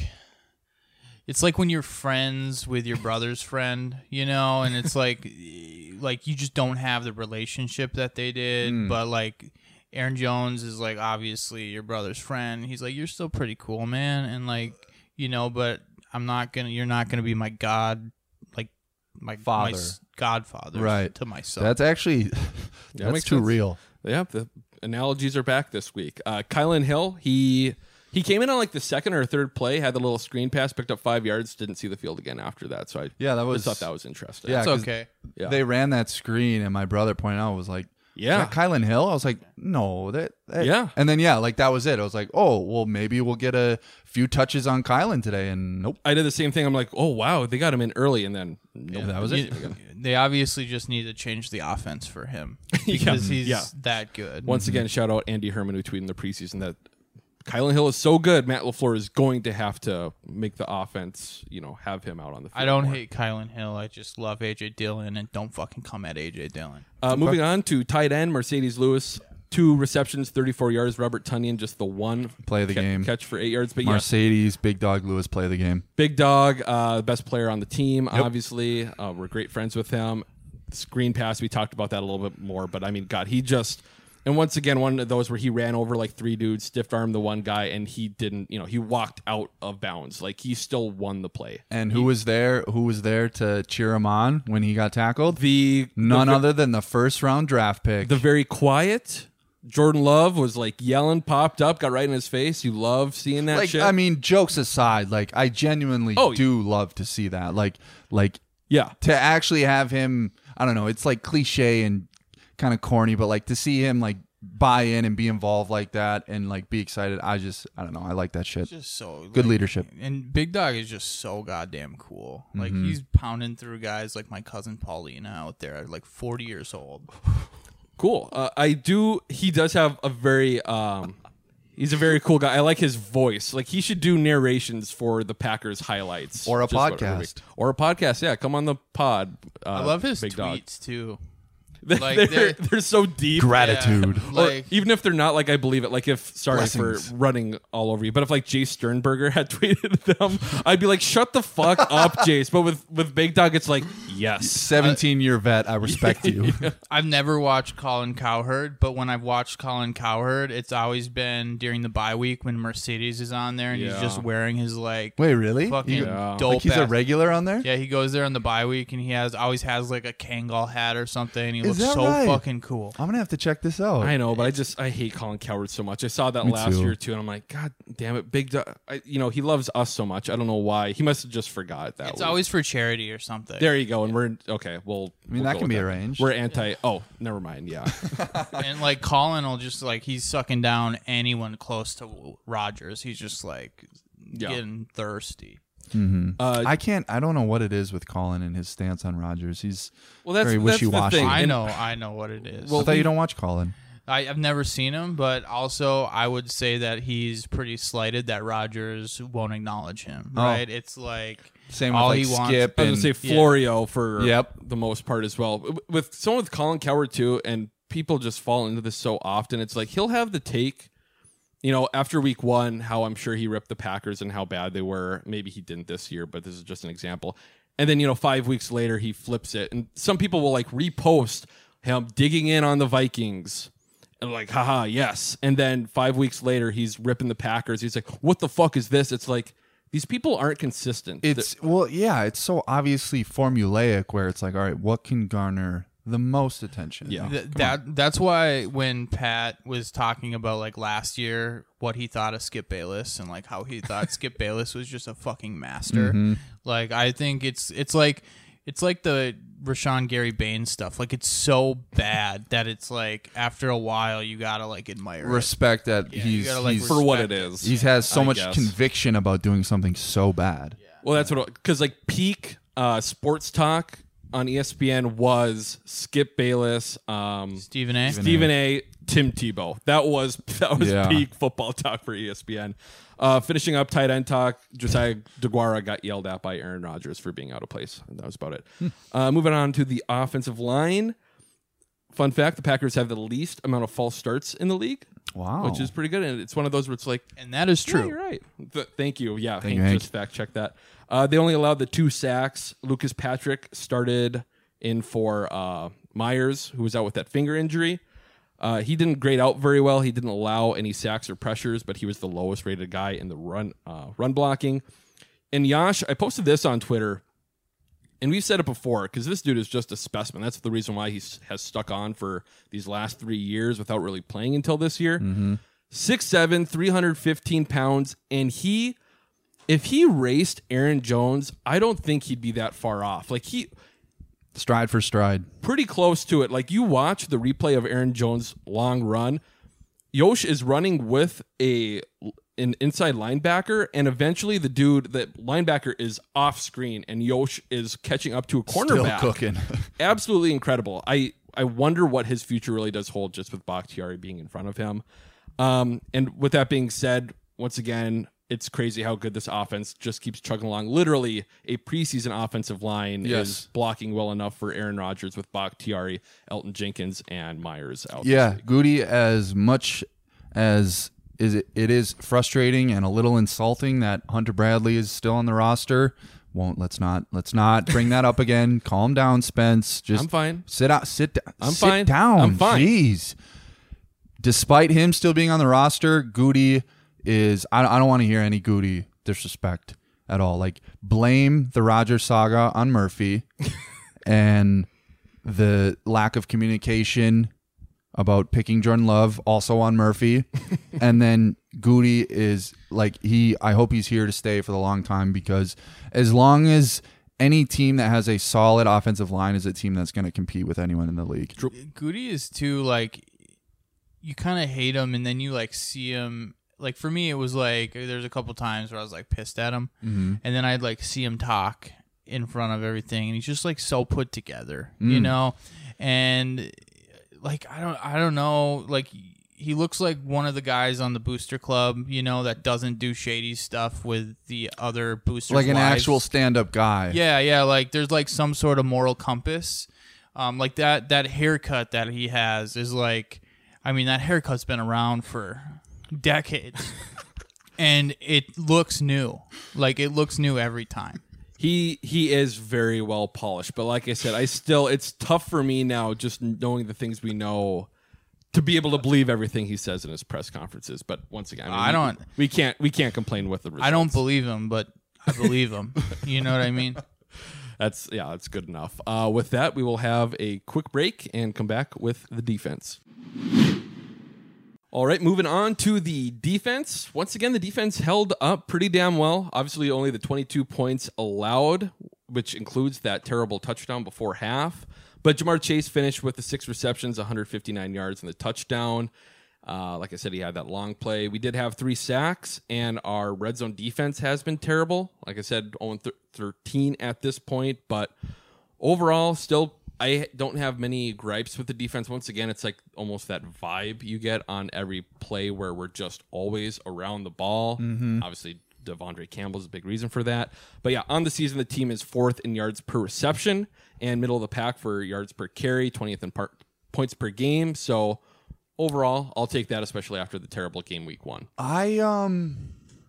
when you're friends with your brother's friend, you know, and it's like you just don't have the relationship that they did, but like Aaron Jones is like obviously your brother's friend. He's like, you're still pretty cool, man, and like, you know, but you're not gonna be my god, like my father, my godfather, right, to my son. That's actually that's makes too sense. real. Yeah, the analogies are back this week. Kylan Hill, he came in on like the second or third play, had the little screen pass, picked up 5 yards, didn't see the field again after that. So I thought that was interesting. Yeah, it's 'cause okay. Yeah. They ran that screen, and my brother pointed out, was like, Yeah. "Is that Kylan Hill?" I was like, "No, that yeah." And then like that was it. I was like, "Oh, well, maybe we'll get a few touches on Kylan today." And nope. I did the same thing. I'm like, oh wow, they got him in early, and then nope, that was it. They obviously just need to change the offense for him because he's that good. Once again, shout out Andy Herman who tweeted in the preseason that Kylan Hill is so good, Matt LaFleur is going to have to make the offense, have him out on the field. I don't more. hate Kylan Hill. I just love A.J. Dillon, and don't fucking come at A.J. Dillon. Moving on to tight end, Mercedes Lewis. 2 receptions, 34 yards. Robert Tonyan, just the one play of the game catch for 8 yards. But Mercedes, Big Dog Lewis, play of the game. Big Dog, best player on the team, obviously. We're great friends with him. Screen pass, we talked about that a little bit more. But, I mean, God, he just... And once again, one of those where he ran over like 3 dudes, stiff-armed the one guy, and he didn't, he walked out of bounds. Like, he still won the play. And who was there? Who was there to cheer him on when he got tackled? None other than the first-round draft pick. The very quiet Jordan Love was like yelling, popped up, got right in his face. You love seeing that shit. I mean, jokes aside, like I genuinely do love to see that. Like, yeah, to actually have him. I don't know. It's like cliche and kind of corny, but like to see him like buy in and be involved like that and like be excited. I don't know. I like that shit. Just so good leadership. And Big Dog is just so goddamn cool. Like he's pounding through guys like my cousin Paulina out there, like 40 years old. Cool. He does have a very he's a very cool guy. I like his voice. Like he should do narrations for the Packers highlights or a just podcast. Or a podcast. Yeah, come on the pod. I love his Big tweets Dog. too. Like they're so deep. Gratitude. Yeah, like, even if they're not, like I believe it. Like blessings. for running all over you. But if like Jace Sternberger had tweeted them, I'd be like, shut the fuck up, Jace. But with Big Dog, it's like, yes. 17-year vet, I respect you. I've never watched Colin Cowherd, but when I've watched Colin Cowherd, it's always been during the bye week when Mercedes is on there and he's just wearing his like wait, really? fucking dope like he's a ass- regular on there? Yeah, he goes there on the bye week and he always has like a Kangol hat or something. He looks that so right? fucking cool. I'm gonna have to check this out. I know, but I hate Colin Cowherd so much. I saw that Me last too. year too, and I'm like, God damn it, Big Dog. He loves us so much. I don't know why. He must have just forgot that. It's always for charity or something. There you go, and we're okay. Well, I mean, that can be arranged. We're anti. Oh, never mind. Yeah, And like Colin will just like he's sucking down anyone close to Rodgers. He's just like getting thirsty. I don't know what it is with Colin and his stance on Rodgers. He's that's very the wishy-washy. thing. I know what it is. I thought you don't watch Colin. I've never seen him, but also I would say that he's pretty slighted that Rodgers won't acknowledge him. Right? It's like Same all with he like wants. Skip I was and gonna say Florio for Yep. the most part as well. With someone with Colin Cowherd too, and people just fall into this so often. It's like he'll have the take, after week 1, how I'm sure he ripped the Packers and how bad they were. Maybe he didn't this year, but this is just an example. And then 5 weeks later he flips it, and some people will like repost him digging in on the Vikings. And like, haha, yes. And then 5 weeks later, he's ripping the Packers. He's like, what the fuck is this? It's like, these people aren't consistent. It's it's so obviously formulaic where it's like, all right, what can garner the most attention? Yeah. That's why when Pat was talking about like last year what he thought of Skip Bayless and like how he thought Skip Bayless was just a fucking master. Like I think it's like the Rashawn Gary Bain stuff. Like it's so bad that it's like after a while you gotta like admire respect it. that he's for what it is. He has so much conviction about doing something so bad. Yeah. Well, that's what, because like peak sports talk on ESPN was Skip Bayless, Stephen A, Tim Tebow. That was peak football talk for ESPN. Finishing up tight end talk, Josiah DeGuara got yelled at by Aaron Rodgers for being out of place. And that was about it. Moving on to the offensive line. Fun fact, the Packers have the least amount of false starts in the league. Wow. Which is pretty good. And it's one of those where it's like... And that is true. Yeah, you're right. Thank you. Yeah, Thank Hank you, just fact-checked that. They only allowed the 2 sacks. Lucas Patrick started in for Myers, who was out with that finger injury. He didn't grade out very well. He didn't allow any sacks or pressures, but he was the lowest rated guy in the run blocking. And Yash, I posted this on Twitter, and we've said it before, because this dude is just a specimen. That's the reason why he has stuck on for these last 3 years without really playing until this year. 6'7", 315 pounds, and if he raced Aaron Jones, I don't think he'd be that far off. Like stride for stride. Pretty close to it. Like you watch the replay of Aaron Jones' long run, Yosh is running with an inside linebacker, and eventually the linebacker is off screen, and Yosh is catching up to a cornerback. Still cooking. Absolutely incredible. I wonder what his future really does hold just with Bakhtiari being in front of him. And with that being said, once again, it's crazy how good this offense just keeps chugging along. Literally, a preseason offensive line is blocking well enough for Aaron Rodgers with Bakhtiari, Elton Jenkins, and Myers out. Yeah, Goody, as much as it is frustrating and a little insulting that Hunter Bradley is still on the roster. Let's not bring that up again. Calm down, Spence. Just I'm fine. Sit down. I'm sit fine. down. I'm fine. Jeez. Despite him still being on the roster, Goody is. I don't want to hear any Goody disrespect at all. Like, blame the Rodgers saga on Murphy and the lack of communication about picking Jordan Love also on Murphy. And then Goody is like, I hope he's here to stay for the long time, because as long as any team that has a solid offensive line is a team that's going to compete with anyone in the league. Goody is too, like, you kind of hate him, and then you like see him. Like, for me, it was like there's a couple times where I was like pissed at him, and then I'd like see him talk in front of everything, and he's just like so put together, you know. And like I don't know, like he looks like one of the guys on the Booster Club, you know, that doesn't do shady stuff with the other boosters, like an wives. actual stand-up guy. Yeah, like there's like some sort of moral compass. Like that haircut that he has is like, I mean, that haircut's been around for decades, and it looks new. Like, it looks new every time. He is very well polished, but like I said, it's tough for me now, just knowing the things we know, to be able to believe everything he says in his press conferences. But once again, we can't complain with the results. I don't believe him, but I believe him. You know what I mean? That's good enough. With that, we will have a quick break and come back with the defense. All right, moving on to the defense. Once again, the defense held up pretty damn well. Obviously, only the 22 points allowed, which includes that terrible touchdown before half. But Jamar Chase finished with the 6 receptions, 159 yards, and the touchdown. Like I said, he had that long play. We did have 3 sacks, and our red zone defense has been terrible. Like I said, 0-13 at this point. But overall, still, I don't have many gripes with the defense. Once again, it's like almost that vibe you get on every play where we're just always around the ball. Obviously, Devondre Campbell's a big reason for that. But yeah, on the season, the team is 4th in yards per reception and middle of the pack for yards per carry, 20th in points per game. So overall, I'll take that, especially after the terrible game week 1. I'm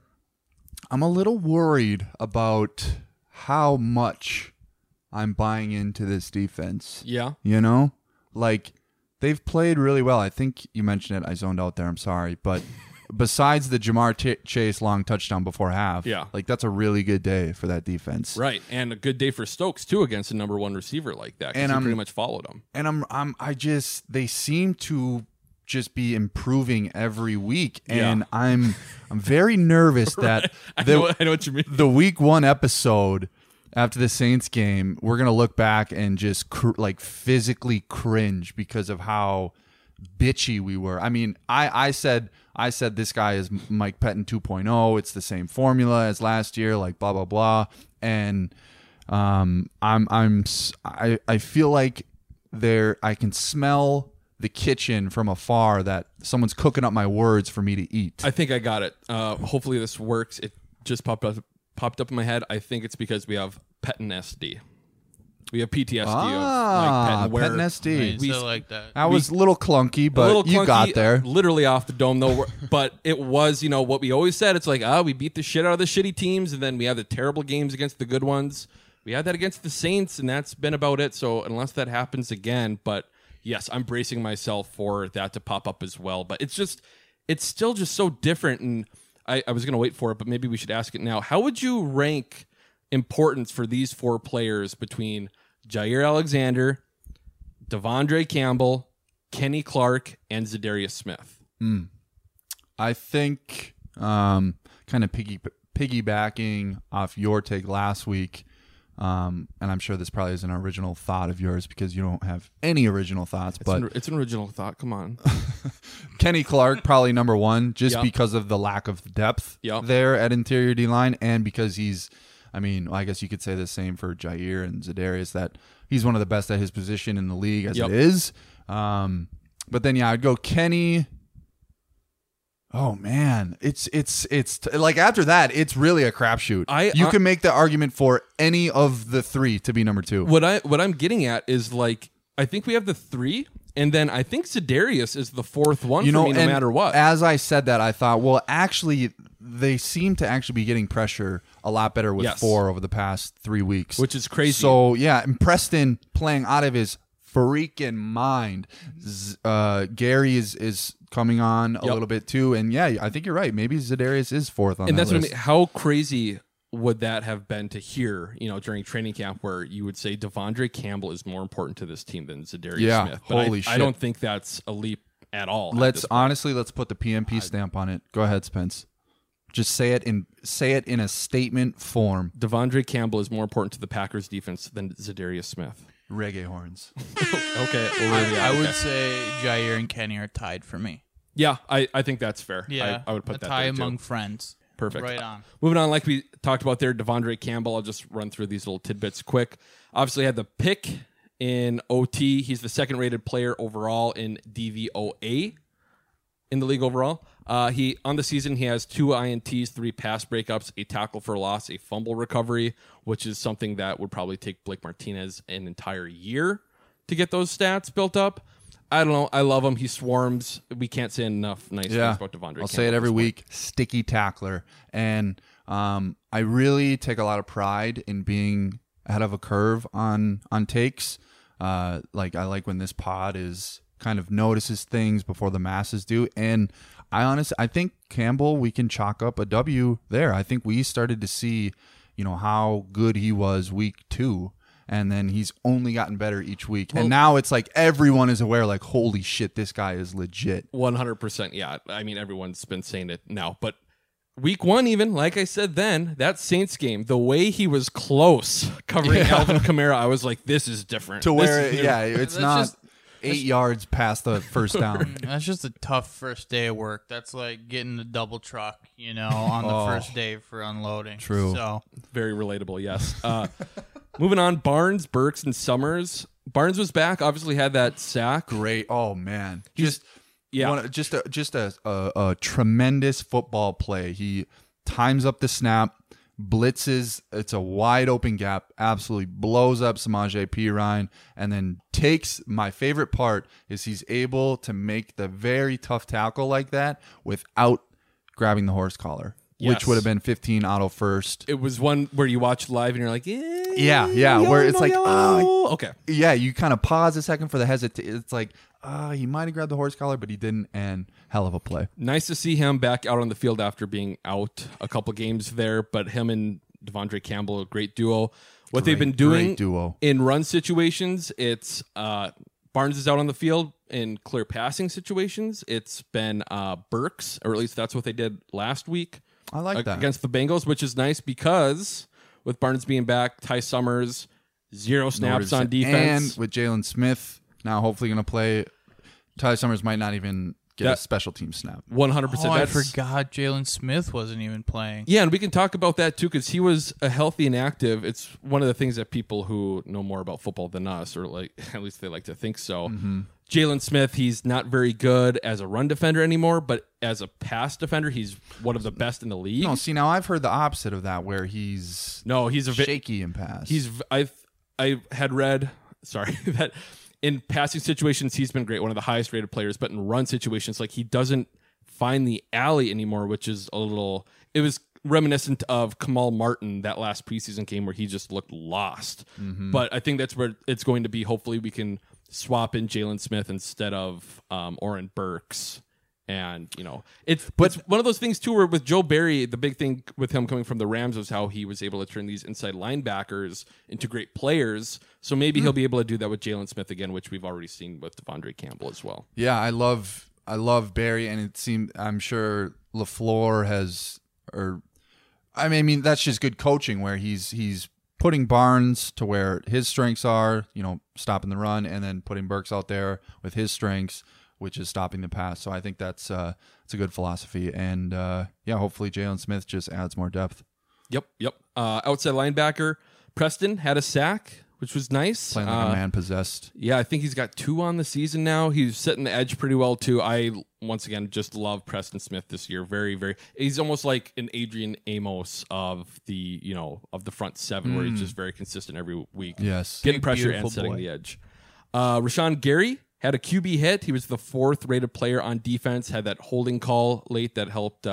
a little worried about how much I'm buying into this defense. Yeah. You know? Like, they've played really well. I think you mentioned it. I zoned out there. I'm sorry, but besides the Jamar Chase long touchdown before half, like that's a really good day for that defense. Right, and a good day for Stokes too against a number 1 receiver like that. And he pretty much followed him. And they seem to just be improving every week, and I'm very nervous that I know what you mean. The week 1 episode after the Saints game, we're gonna look back and just physically cringe because of how bitchy we were. I mean, I said this guy is Mike Pettin 2.0. It's the same formula as last year, like blah blah blah. And I feel like I can smell the kitchen from afar that someone's cooking up my words for me to eat. I think I got it. Hopefully this works. It just popped up in my head. I think it's because we have Pettin SD. We have PTSD of like Pettin SD. We still like that. That was a little clunky, but you got there. Literally off the dome, though. But it was, what we always said. It's like, we beat the shit out of the shitty teams, and then we have the terrible games against the good ones. We had that against the Saints, and that's been about it. So unless that happens again, but yes, I'm bracing myself for that to pop up as well. But it's still just so different, and I was going to wait for it, but maybe we should ask it now. How would you rank importance for these 4 players between Jair Alexander, Devondre Campbell, Kenny Clark, and Zadarius Smith? I think kind of piggybacking off your take last week, and I'm sure this probably is an original thought of yours because you don't have any original thoughts. It's an original thought. Come on. Kenny Clark, probably number 1, just because of the lack of depth there at interior D-line, and because he's, I guess you could say the same for Jair and Zadarius, that he's one of the best at his position in the league as it is. But then, I'd go Kenny. Oh man, it's like after that, it's really a crapshoot. You can make the argument for any of the 3 to be number 2. What I'm getting at is like I think we have the 3, and then I think Zadarius is the 4th one for me, no matter what. As I said that, I thought, well, actually, they seem to actually be getting pressure a lot better with 4 over the past 3 weeks, which is crazy. So and Preston playing out of his freaking mind. Gary is coming on a little bit too, and I think you're right. Maybe Zadarius is 4th on that list. And that's what how crazy would that have been to hear, during training camp, where you would say Devondre Campbell is more important to this team than Zadarius Smith? But holy shit! I don't think that's a leap at all. Let's put the PMP stamp on it. Go ahead, Spence. Just say it in a statement form. Devondre Campbell is more important to the Packers defense than Zadarius Smith. Reggae horns. Okay. I would say Jair and Kenny are tied for me. Yeah, I think that's fair. Yeah, I would put that tie there among too. friends. Perfect. Right on. Moving on, like we talked about there, Devondre Campbell. I'll just run through these little tidbits quick. Obviously, had the pick in OT. He's the 2nd-rated player overall in DVOA in the league overall. On the season, he has 2 INTs, 3 pass breakups, a tackle for loss, a fumble recovery, which is something that would probably take Blake Martinez an entire year to get those stats built up. I don't know. I love him. He swarms. We can't say enough nice things about Devondre Campbell. I'll say it every week. Sticky tackler. And I really take a lot of pride in being ahead of a curve on takes. I like when this pod is kind of notices things before the masses do. And I think Campbell, we can chalk up a W there. I think we started to see, how good he was week 2. And then he's only gotten better each week. And now it's like everyone is aware, like, holy shit, this guy is legit. 100%. Yeah. Everyone's been saying it now. But week 1, even, like I said then, that Saints game, the way he was close covering Alvin Kamara, I was like, this is different. It's not 8 yards past the first down. That's just a tough first day of work. That's like getting the double truck, on the first day for unloading. True. So very relatable, yes. Moving on, Barnes, Burks, and Summers. Barnes was back. Obviously had that sack. Great. Oh man, just a tremendous football play. He times up the snap, blitzes. It's a wide open gap. Absolutely blows up Samaje Perine, and then takes. My favorite part is he's able to make the very tough tackle like that without grabbing the horse collar. Which would have been 15 auto first. It was one where you watch live and you're like, where it's like, okay. Yeah, you kind of pause a second for the hesitate. It's like, he might have grabbed the horse collar, but he didn't, and hell of a play. Nice to see him back out on the field after being out a couple games there, but him and Devondre Campbell, a great duo. What they've been doing in run situations, it's Barnes is out on the field. In clear passing situations, it's been Burks, or at least that's what they did last week. I like that. Against the Bengals, which is nice because with Barnes being back, Ty Summers, 0 snaps on defense. And with Jalen Smith now hopefully going to play, Ty Summers might not even get a special team snap. 100%. I forgot Jalen Smith wasn't even playing. Yeah, and we can talk about that too because he was a healthy and active. It's one of the things that people who know more about football than us, or like at least they like to think so. Mm-hmm. Jalen Smith, he's not very good as a run defender anymore, but as a pass defender, he's one of the best in the league. No, see, now I've heard the opposite of that, where he's shaky in pass. I had read that in passing situations he's been great, one of the highest rated players, but in run situations, like, he doesn't find the alley anymore, which is it was reminiscent of Kamal Martin that last preseason game where he just looked lost. Mm-hmm. But I think that's where it's going to be. Hopefully we can swap in Jalen Smith instead of Oren Burks. And, it's one of those things, too, where with Joe Barry, the big thing with him coming from the Rams was how he was able to turn these inside linebackers into great players. So maybe he'll be able to do that with Jalen Smith again, which we've already seen with Devondre Campbell as well. Yeah, I love Barry, and I'm sure LaFleur has, that's just good coaching where he's putting Barnes to where his strengths are, stopping the run, and then putting Burks out there with his strengths, which is stopping the pass. So I think it's a good philosophy. And, hopefully Jalen Smith just adds more depth. Yep. Outside linebacker, Preston had a sack, which was nice. Playing like a man possessed. Yeah, I think he's got 2 on the season now. He's setting the edge pretty well, too. I, once again, just love Preston Smith this year. Very, very. He's almost like an Adrian Amos of the front seven, where he's just very consistent every week. Yes. Getting pressure and setting the edge. Rashawn Gary had a QB hit. He was the 4th rated player on defense, had that holding call late that helped.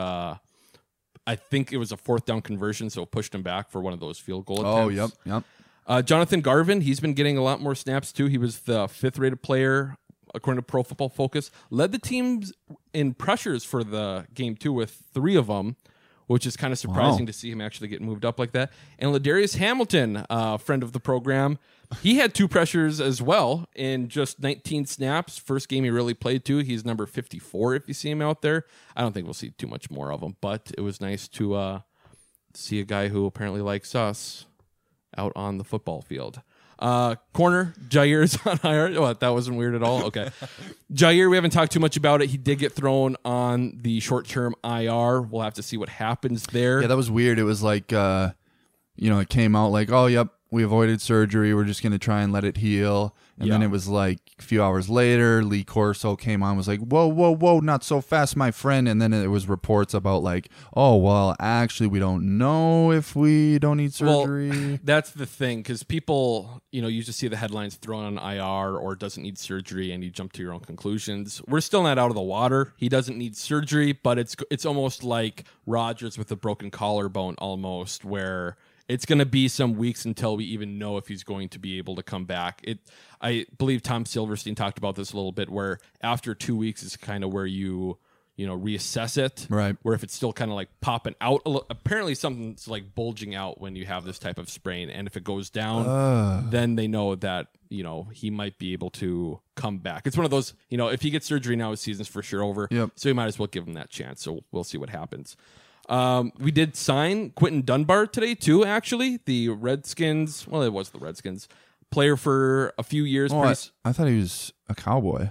I think it was a 4th down conversion, so it pushed him back for one of those field goal attempts. Oh, yep. Jonathan Garvin, he's been getting a lot more snaps too. He was the 5th rated player according to Pro Football Focus. Led the teams in pressures for the game too, with 3 of them, which is kind of surprising to see him actually get moved up like that. And Ladarius Hamilton, friend of the program, he had 2 pressures as well in just 19 snaps. First game he really played too. He's number 54 if you see him out there. I don't think we'll see too much more of him, but it was nice to see a guy who apparently likes us out on the football field. Corner, Jair's on IR. What, that wasn't weird at all? Okay. Jair, we haven't talked too much about it. He did get thrown on the short-term IR. We'll have to see what happens there. Yeah, that was weird. It was like, it came out like, oh, yep, we avoided surgery. We're just going to try and let it heal. And then it was like a few hours later, Lee Corso came on, was like, whoa, not so fast, my friend. And then it was reports about like, oh, well, actually, we don't know if we don't need surgery. Well, that's the thing, because people, you just see the headlines thrown on IR or doesn't need surgery, and you jump to your own conclusions. We're still not out of the water. He doesn't need surgery, but it's almost like Rodgers with a broken collarbone almost, where it's going to be some weeks until we even know if he's going to be able to come back. I believe Tom Silverstein talked about this a little bit, where after 2 weeks is kind of where you reassess it. Right. Where if it's still kind of like popping out, apparently something's like bulging out when you have this type of sprain. And if it goes down, then they know that, he might be able to come back. It's one of those, if he gets surgery now, his season's for sure over. Yep. So you might as well give him that chance. So we'll see what happens. We did sign Quentin Dunbar today too, actually. The Redskins, well, it was the Redskins, player for a few years. Oh, I thought he was a Cowboy.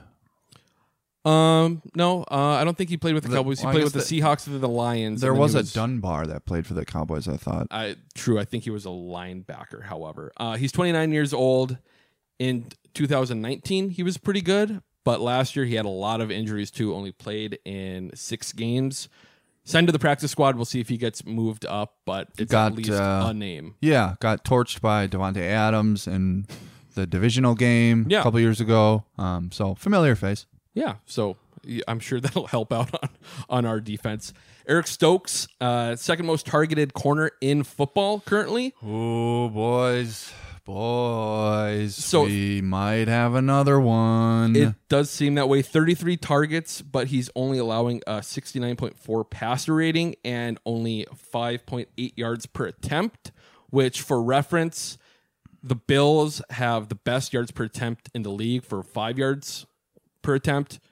No, I don't think he played with the Cowboys. He played with the Seahawks and the Lions. There was a Dunbar that played for the Cowboys, I thought. True, I think he was a linebacker, however. He's 29 years old. In 2019, he was pretty good, but last year he had a lot of injuries too, only played in 6 games. Signed to the practice squad. We'll see if he gets moved up, but it's at least a name. Yeah, got torched by Devontae Adams in the divisional game a couple years ago. So familiar face. Yeah, so I'm sure that'll help out on our defense. Eric Stokes, second most targeted corner in football currently. Oh, boys. Boys, So- we might have another one. It does seem that way. 33 targets, but he's only allowing a 69.4 passer rating and only 5.8 yards per attempt, which for reference, the Bills have the best yards per attempt in the league for 5 yards per attempt.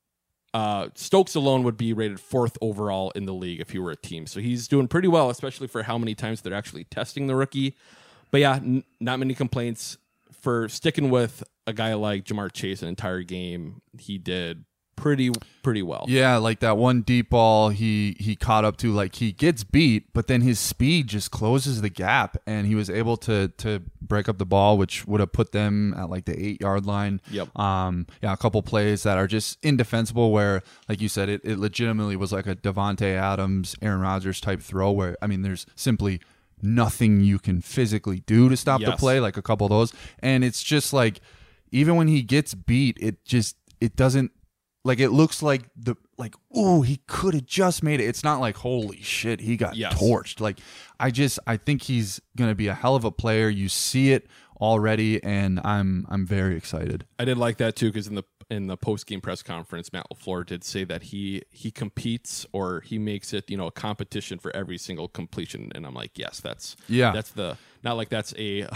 Stokes alone would be rated 4th overall in the league if he were a team. So he's doing pretty well, especially for how many times they're actually testing the rookie. But yeah, not many complaints for sticking with a guy like Jamar Chase an entire game. He did pretty well. Yeah, like that one deep ball he caught up to, like he gets beat, but then his speed just closes the gap, and he was able to break up the ball, which would have put them at like the 8-yard line. Yep. A couple plays that are just indefensible where, like you said, it legitimately was like a Devontae Adams, Aaron Rodgers type throw where, I mean, there's simply nothing you can physically do to stop the Yes. play, like a couple of those. And it's just like, even when he gets beat, it doesn't, like, it looks like ooh, he could have just made it. It's not like, holy shit, he got Yes. torched. Like, I think he's going to be a hell of a player. You see it already, and I'm very excited. I did like that too, because in the post game press conference, Matt LaFleur did say that he competes, or he makes it, a competition for every single completion. And I'm like, yes, that's not like that's a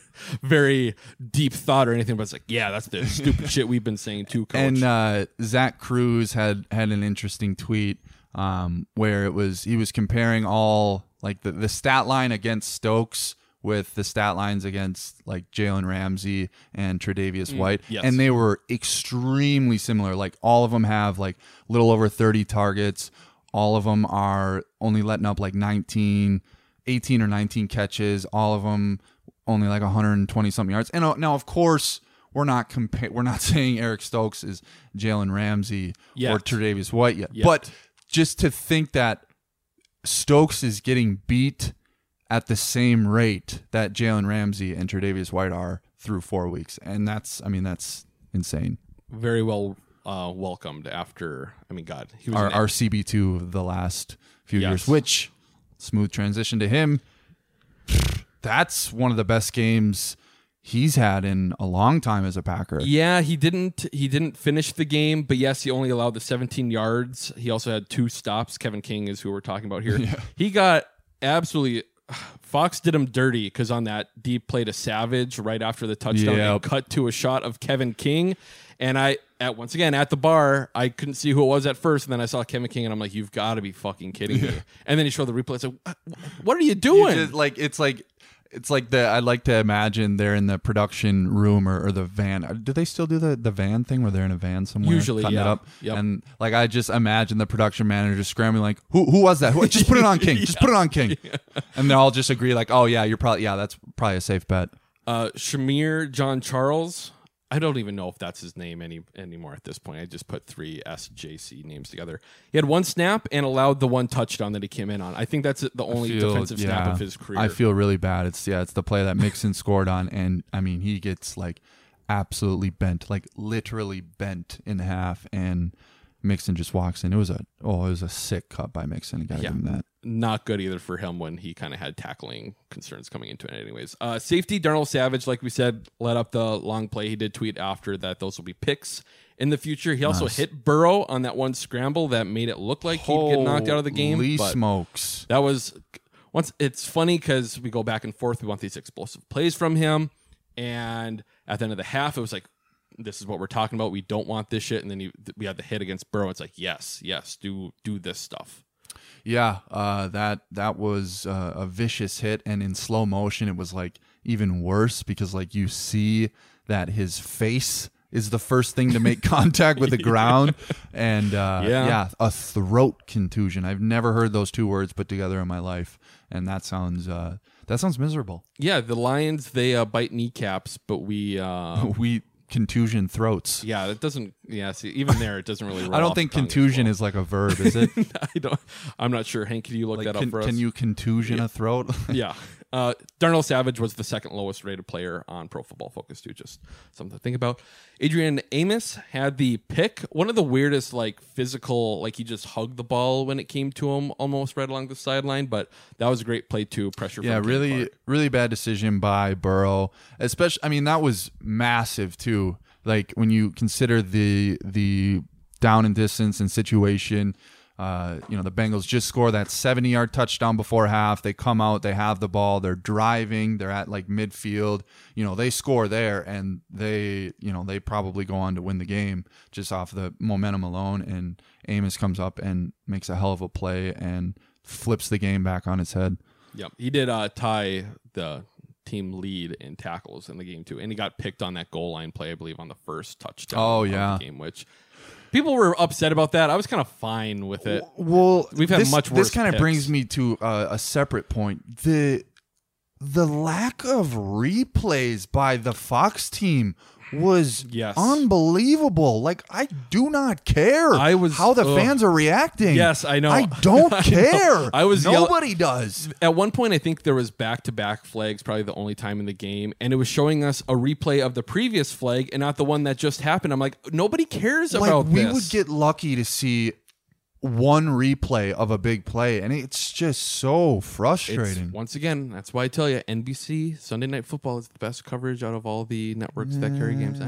very deep thought or anything, but it's like, yeah, that's the stupid shit we've been saying too, Coach. And Zach Cruz had an interesting tweet where he was comparing all, like, the stat line against Stokes with the stat lines against, like, Jalen Ramsey and Tre'Davious White. yes. And they were extremely similar. Like, all of them have like a little over 30 targets. All of them are only letting up like 18 or 19 catches. All of them only like 120 something yards. And now, of course, we're not saying Eric Stokes is Jalen Ramsey or Tre'Davious White yet. But just to think that Stokes is getting beat at the same rate that Jalen Ramsey and Tre'Davious White are through 4 weeks. And that's insane. Very well welcomed after, God, he was Our CB2 of the last few Yes. years, which, smooth transition to him. That's one of the best games he's had in a long time as a Packer. Yeah, he didn't finish the game, but yes, he only allowed the 17 yards. He also had 2 stops. Kevin King is who we're talking about here. Yeah. He got absolutely, Fox did him dirty, because on that deep play to Savage right after the touchdown, Yep. and cut to a shot of Kevin King. And once again, at the bar, I couldn't see who it was at first, and then I saw Kevin King, and I'm like, you've got to be fucking kidding me. And then he showed the replay. I said, what are you doing? It's like I'd like to imagine they're in the production room or the van. Do they still do the van thing where they're in a van somewhere? Usually, cutting yeah. it up? Yep. And like, I just imagine the production manager scrambling like, who was that? Just put it on King. Just put it on King. And they all just agree like, oh yeah, that's probably a safe bet. Shamir John Charles. I don't even know if that's his name anymore at this point. I just put 3 SJC names together. He had 1 snap and allowed the 1 touchdown that he came in on. I think that's the only defensive snap of his career. I feel really bad. It's the play that Mixon scored on, and I mean, he gets like absolutely bent, like literally bent in half, and Mixon just walks in. It was a sick cut by Mixon. Gotta give him that. Not good either for him when he kind of had tackling concerns coming into it anyways. Safety, Darnell Savage, like we said, led up the long play. He did tweet after that those will be picks in the future. He also hit Burrow on that 1 scramble that made it look like he'd get knocked out of the game. Holy but smokes. That was it's funny because we go back and forth. We want these explosive plays from him. And at the end of the half, it was like, this is what we're talking about. We don't want this shit. And then we had the hit against Burrow. It's like, yes, do this stuff. Yeah, that was a vicious hit, and in slow motion, it was like even worse because like you see that his face is the first thing to make contact with the ground, and a throat contusion. I've never heard those 2 words put together in my life, and that sounds miserable. Yeah, the Lions, they bite kneecaps, but we contusion throats. Yeah, that doesn't. Yeah, see, even there, it doesn't really. Roll I don't off think the tongue contusion is like a verb, is it? I'm not sure. Hank, can you look that up for us? Can you contusion a throat? Yeah. Darnell Savage was the second lowest rated player on Pro Football Focus too. Just something to think about. Adrian Amos had the pick. One of the weirdest, like, physical, like, he just hugged the ball when it came to him almost right along the sideline, but that was a great play too. Pressure from Kenny really bad decision by Burrow. Especially, I mean, that was massive too. Like, when you consider the down and distance and situation. The Bengals just score that 70-yard touchdown before half. They come out, they have the ball, they're driving, they're at like midfield. They score there, and they probably go on to win the game just off the momentum alone. And Amos comes up and makes a hell of a play and flips the game back on its head. Yep, he did tie the team lead in tackles in the game too, and he got picked on that goal line play, I believe, on the first touchdown of the game, which people were upset about that. I was kind of fine with it. Well, we've had much worse. This kind of brings me to a separate point. The lack of replays by the Fox team was unbelievable. Like, I do not care how the fans are reacting. Yes, I know. I don't care. Nobody does. At one point, I think there was back-to-back flags, probably the only time in the game, and it was showing us a replay of the previous flag and not the one that just happened. I'm like, nobody cares about this. We would get lucky to see one replay of a big play, and it's just so frustrating. Once again, that's why I tell you, NBC Sunday Night Football is the best coverage out of all the networks that carry games.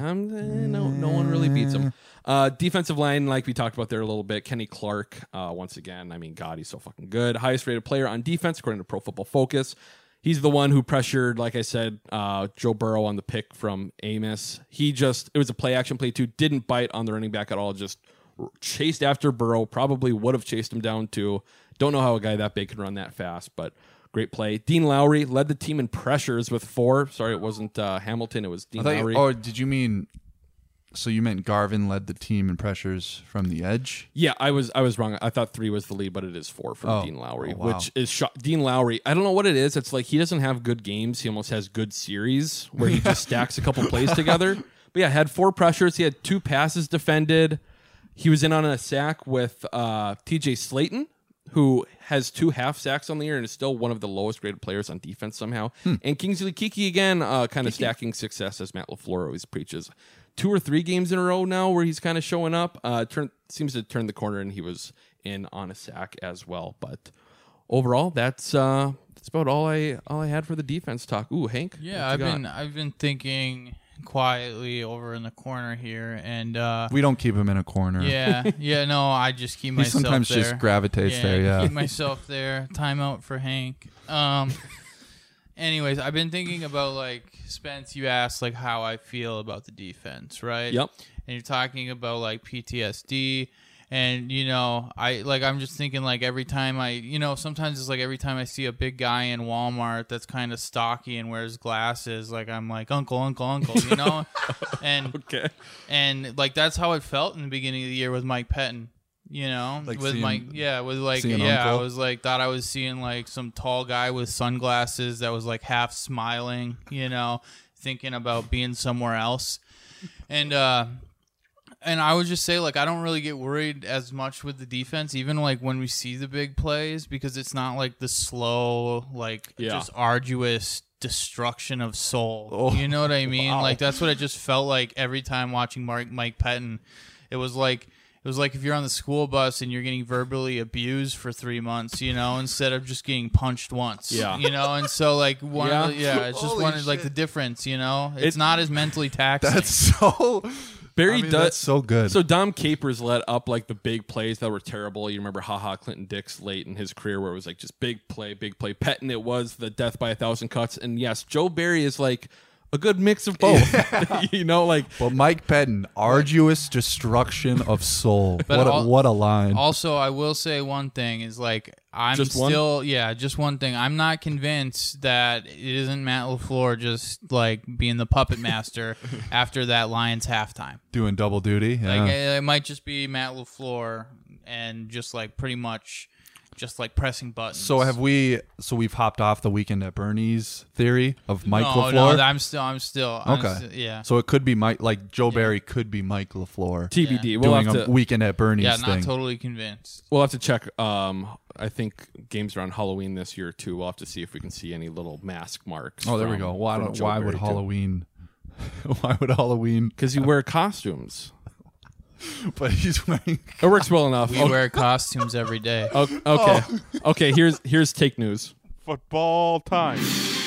No one really beats them. Defensive line, like we talked about there a little bit, Kenny Clark, once again, I mean, God, he's so fucking good. Highest rated player on defense, according to Pro Football Focus. He's the one who pressured, like I said, Joe Burrow on the pick from Amos. It was a play action play too, didn't bite on the running back at all, just chased after Burrow, probably would have chased him down too. Don't know how a guy that big can run that fast, but great play. Dean Lowry led the team in pressures with 4. Sorry, it wasn't Hamilton. It was Dean Lowry. Did you mean? So you meant Garvin led the team in pressures from the edge? Yeah, I was wrong. I thought 3 was the lead, but it is 4 from Dean Lowry, which is Dean Lowry. I don't know what it is. It's like he doesn't have good games. He almost has good series where he just stacks a couple plays together. But yeah, had 4 pressures. He had 2 passes defended. He was in on a sack with TJ Slayton, who has 2 half sacks on the year and is still one of the lowest graded players on defense somehow. And Kingsley Keke again, kind of stacking success as Matt LaFleur always preaches. 2 or 3 games in a row now where he's kind of showing up. Seems to turn the corner, and he was in on a sack as well. But overall, that's about all I had for the defense talk. Ooh, Hank. Yeah, I've been thinking quietly over in the corner here, and we don't keep him in a corner. No, I just keep myself there. He sometimes just gravitates there. Keep myself there. Timeout for Hank. Anyways, I've been thinking about, like, Spence, you asked, like, how I feel about the defense, right? Yep. And you're talking about, like, PTSD. And, I'm just thinking, like, every time sometimes it's like every time I see a big guy in Walmart that's kind of stocky and wears glasses, like, I'm like, uncle, and okay. And, like, that's how it felt in the beginning of the year with Mike Pettin. Like with Mike, I was like, thought I was seeing like some tall guy with sunglasses that was like half smiling, thinking about being somewhere else. And I would just say, like, I don't really get worried as much with the defense, even like when we see the big plays, because it's not like the slow, just arduous destruction of soul. You know what I mean? Wow. Like, that's what it just felt like every time watching Mike Pettin. It was like if you're on the school bus and you're getting verbally abused for 3 months, instead of just getting punched once. Yeah. And so like it's just like the difference, It's not as mentally taxing. That's so that's so good. So Dom Capers let up like the big plays that were terrible. You remember Clinton Dix late in his career where it was like just big play. Pettin, it was the death by 1,000 cuts. And yes, Joe Barry is like a good mix of both. But Mike Pettin, arduous destruction of soul. What a line. Also, I will say one thing is like just one thing. I'm not convinced that it isn't Matt LaFleur just like being the puppet master after that Lions halftime. Doing double duty. Yeah. Like it might just be Matt LaFleur and just like pretty much just like pressing buttons. So we've hopped off the Weekend at Bernie's theory of Mike LaFleur? No, I'm still. Okay. Yeah. So it could be Mike, like Joe Barry could be Mike LaFleur. TBD. We'll Doing have a to, Weekend at Bernie's Yeah, thing. not totally convinced. we'll have to check. I think games around Halloween this year too. We'll have to see if we can see any little mask marks. Oh, there we from- go. Why from Joe would Barry, too. Halloween? Why would Halloween? Because you wear costumes. But he's wearing. It works well enough. We wear costumes every day. Okay. Okay. Here's take news. Football time.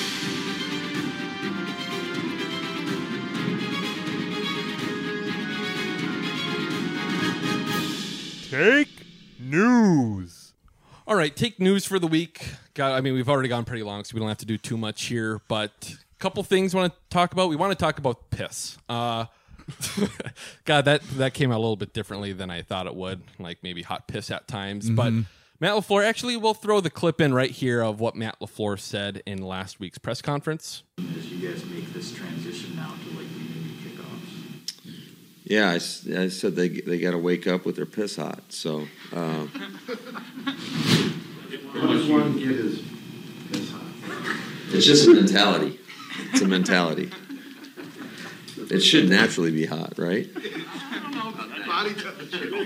Take news. All right, take news for the week. I mean, we've already gone pretty long, so we don't have to do too much here. But a couple things I want to talk about. We want to talk about piss. God, that came out a little bit differently than I thought it would. Like maybe hot piss at times. But Matt LaFleur, actually, we'll throw the clip in right here of what Matt LaFleur said in last week's press conference. As you guys make this transition now to like maybe kickoffs. Yeah, I said they got to wake up with their piss hot. So. How does one get his piss hot? It's just a mentality. It's a mentality. It should naturally be hot, right? I don't know. Body temperature.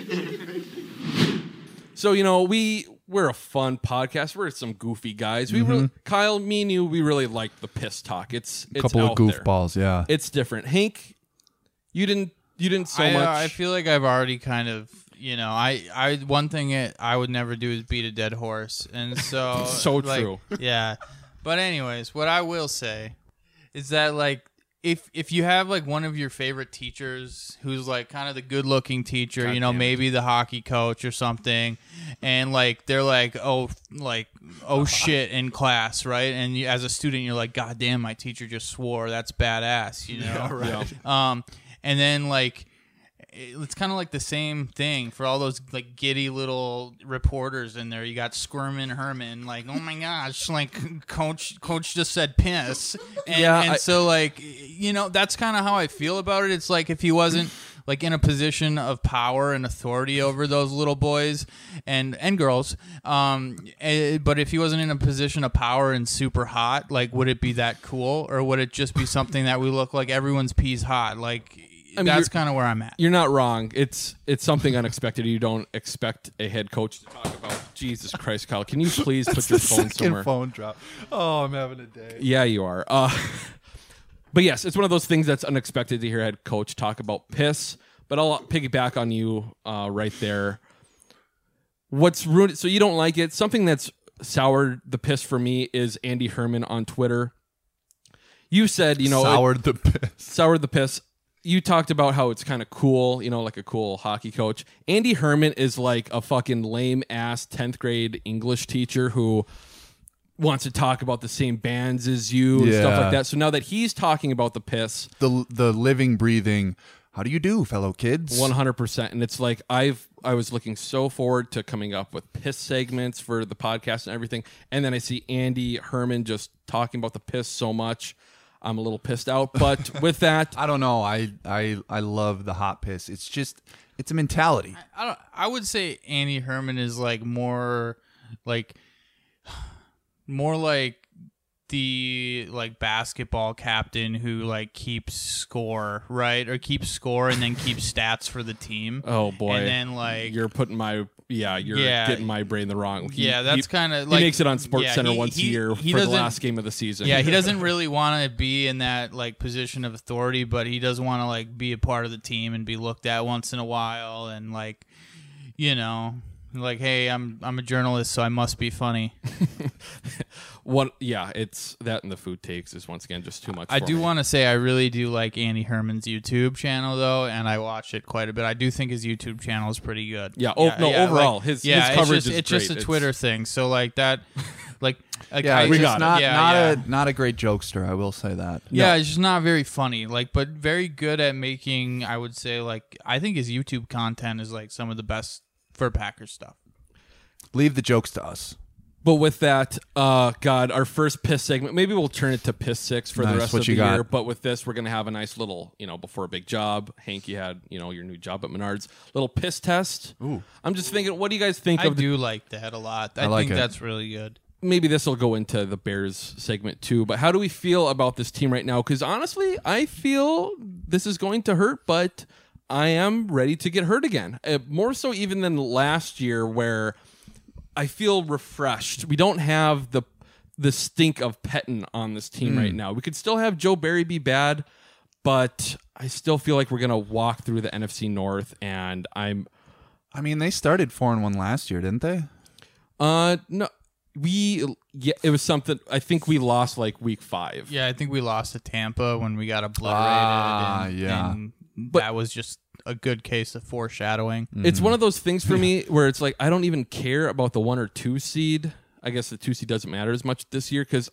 So, you know, we're a fun podcast. We're some goofy guys. We really, Kyle, me and you, we really like the piss talk. It's A couple of out there. goofballs, yeah. It's different. Hank, you didn't so much. I feel like I've already kind of, you know, I one thing I would never do is beat a dead horse, and so So like, true. Yeah, but anyways, what I will say is that like if you have like one of your favorite teachers who's like kind of the good-looking teacher, you know, maybe the hockey coach or something, and like they're like oh shit in class, right? And you, as a student, you're like, God damn, my teacher just swore. That's badass, you know? Yeah, right. And then like it's kind of like the same thing for all those like giddy little reporters in there. You got Squirmin' Herman, like, oh my gosh, like coach just said piss. And so like, you know, that's kind of how I feel about it. It's like if he wasn't like in a position of power and authority over those little boys and girls, but if he wasn't in a position of power and super hot, like would it be that cool, or would it just be something that we look like everyone's pee's hot? Like, I mean, that's kind of where I'm at. You're not wrong. It's something unexpected. You don't expect a head coach to talk about. Jesus Christ, Kyle, can you please put your phone somewhere? Phone drop. Oh, I'm having a day. Yeah, you are. But yes, it's one of those things that's unexpected to hear a head coach talk about piss. But I'll piggyback on you right there. What's ruined? So you don't like it? Something that's soured the piss for me is Andy Herman on Twitter. You said, you know, soured the piss. You talked about how it's kind of cool, you know, like a cool hockey coach. Andy Herman is like a fucking lame-ass 10th grade English teacher who wants to talk about the same bands as you and stuff like that. So now that he's talking about the piss. The living, breathing, how do you do, fellow kids? 100%. And it's like I was looking so forward to coming up with piss segments for the podcast and everything. And then I see Andy Herman just talking about the piss so much. I'm a little pissed out, but with that, I don't know. I love the hot piss. It's just it's a mentality. I would say Andy Herman is like more like the like basketball captain who like keeps score, right? Or keeps score and then keeps stats for the team. Oh boy. And then like you're getting my brain the wrong. That's kind of like he makes it on SportsCenter once a year for the last game of the season. Yeah, he doesn't really want to be in that like position of authority, but he does want to like be a part of the team and be looked at once in a while and like, you know, like, hey, I'm a journalist, so I must be funny. It's that and the food takes is once again just too much. I do want to say I really do like Andy Herman's YouTube channel though, and I watch it quite a bit. I do think his YouTube channel is pretty good. Overall, his coverage is it's great. Just a Twitter thing. So like that, like not a great jokester. I will say that. Yeah, it's just not very funny. Like, but very good at making. I would say like I think his YouTube content is like some of the best for Packers stuff. Leave the jokes to us. But with that, God, our first piss segment, maybe we'll turn it to piss 6 for the Nice. rest What of you the year. got? But with this, we're going to have a nice little, before a big job. Hank, you had, your new job at Menards. Little piss test. Ooh. I'm just thinking, what do you guys think I of do like that a lot. I like think it. that's really good. Maybe this will go into the Bears segment too, but how do we feel about this team right now? Because honestly, I feel this is going to hurt, but I am ready to get hurt again. More so even than last year, where I feel refreshed. We don't have the stink of Pettine on this team right now. We could still have Joe Barry be bad, but I still feel like we're going to walk through the NFC North, and I mean, they started 4-1 last year, didn't they? No. It was something. I think we lost like week 5. Yeah, I think we lost to Tampa when we got obliterated. And that was just a good case of foreshadowing. It's one of those things for me where it's like I don't even care about the 1 or 2 seed. I guess the 2 seed doesn't matter as much this year because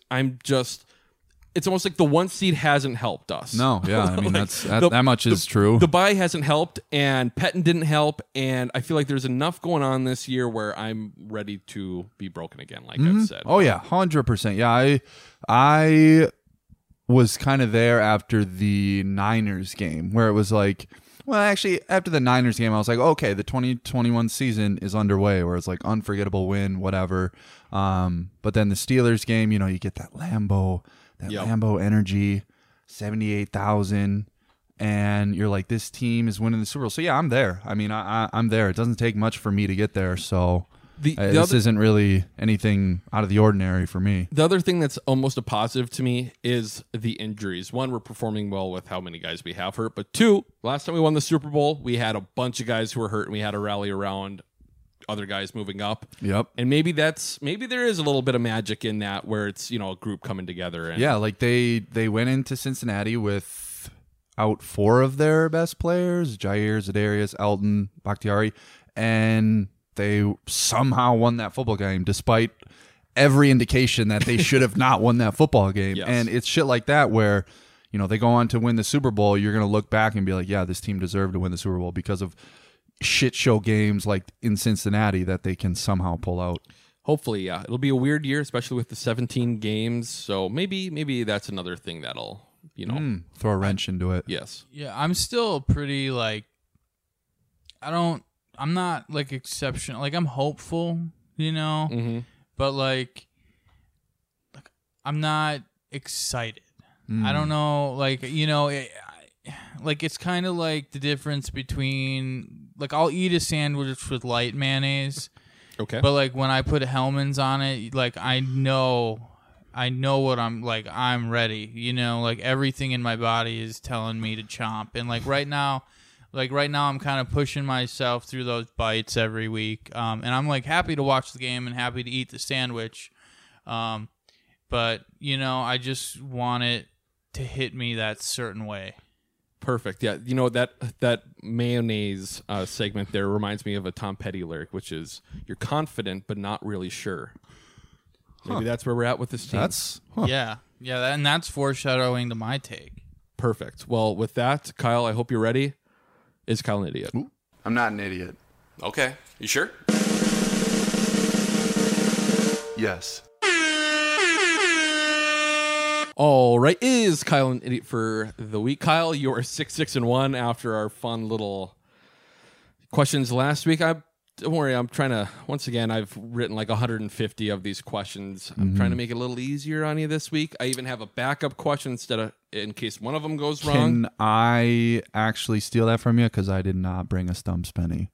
it's almost like the 1 seed hasn't helped us. No, yeah, I mean Like, that much is true. The bye hasn't helped, and Pettine didn't help, and I feel like there's enough going on this year where I'm ready to be broken again, like I've said. Oh yeah, 100%. Yeah, I was kind of there after the Niners game where it was like, well, actually, after the Niners game, I was like, okay, the 2021 season is underway, where it's like unforgettable win, whatever. But then the Steelers game, you get that Lambeau energy, 78,000, and you're like, this team is winning the Super Bowl. So yeah, I'm there. I mean, I'm there. It doesn't take much for me to get there. So this isn't really anything out of the ordinary for me. The other thing that's almost a positive to me is the injuries. 1, we're performing well with how many guys we have hurt, but 2, last time we won the Super Bowl, we had a bunch of guys who were hurt, and we had to rally around other guys moving up. Yep. And maybe there is a little bit of magic in that where it's, a group coming together. And yeah, like they went into Cincinnati with out 4 of their best players, Jair, Za'Darius, Elton, Bakhtiari, and they somehow won that football game despite every indication that they should have not won that football game. Yes. And it's shit like that where, they go on to win the Super Bowl, you're going to look back and be like, yeah, this team deserved to win the Super Bowl because of shit show games like in Cincinnati that they can somehow pull out. Hopefully, yeah. It'll be a weird year, especially with the 17 games. So maybe that's another thing that'll, throw a wrench into it. Yes. Yeah, I'm still pretty I'm not like exceptional. Like I'm hopeful, but like I'm not excited. I don't know, it's kind of like the difference between like I'll eat a sandwich with light mayonnaise. Okay. But like when I put Hellman's on it, like I know what I'm ready. Like everything in my body is telling me to chomp. And like right now I'm kind of pushing myself through those bites every week. And I'm like happy to watch the game and happy to eat the sandwich. But I just want it to hit me that certain way. Perfect. Yeah. That mayonnaise segment there reminds me of a Tom Petty lyric, which is, you're confident but not really sure. Maybe that's where we're at with this team. Yeah. And that's foreshadowing to my take. Perfect. Well, with that, Kyle, I hope you're ready. Is Kyle an idiot? Ooh, I'm not an idiot. Okay. You sure? Yes. All right. Is Kyle an idiot for the week? Kyle, you are 6-6-1 after our fun little questions last week. Don't worry. I'm trying to, once again, I've written like 150 of these questions. I'm trying to make it a little easier on you this week. I even have a backup question in case one of them goes wrong. Can I actually steal that from you? Because I did not bring a Stumps penny.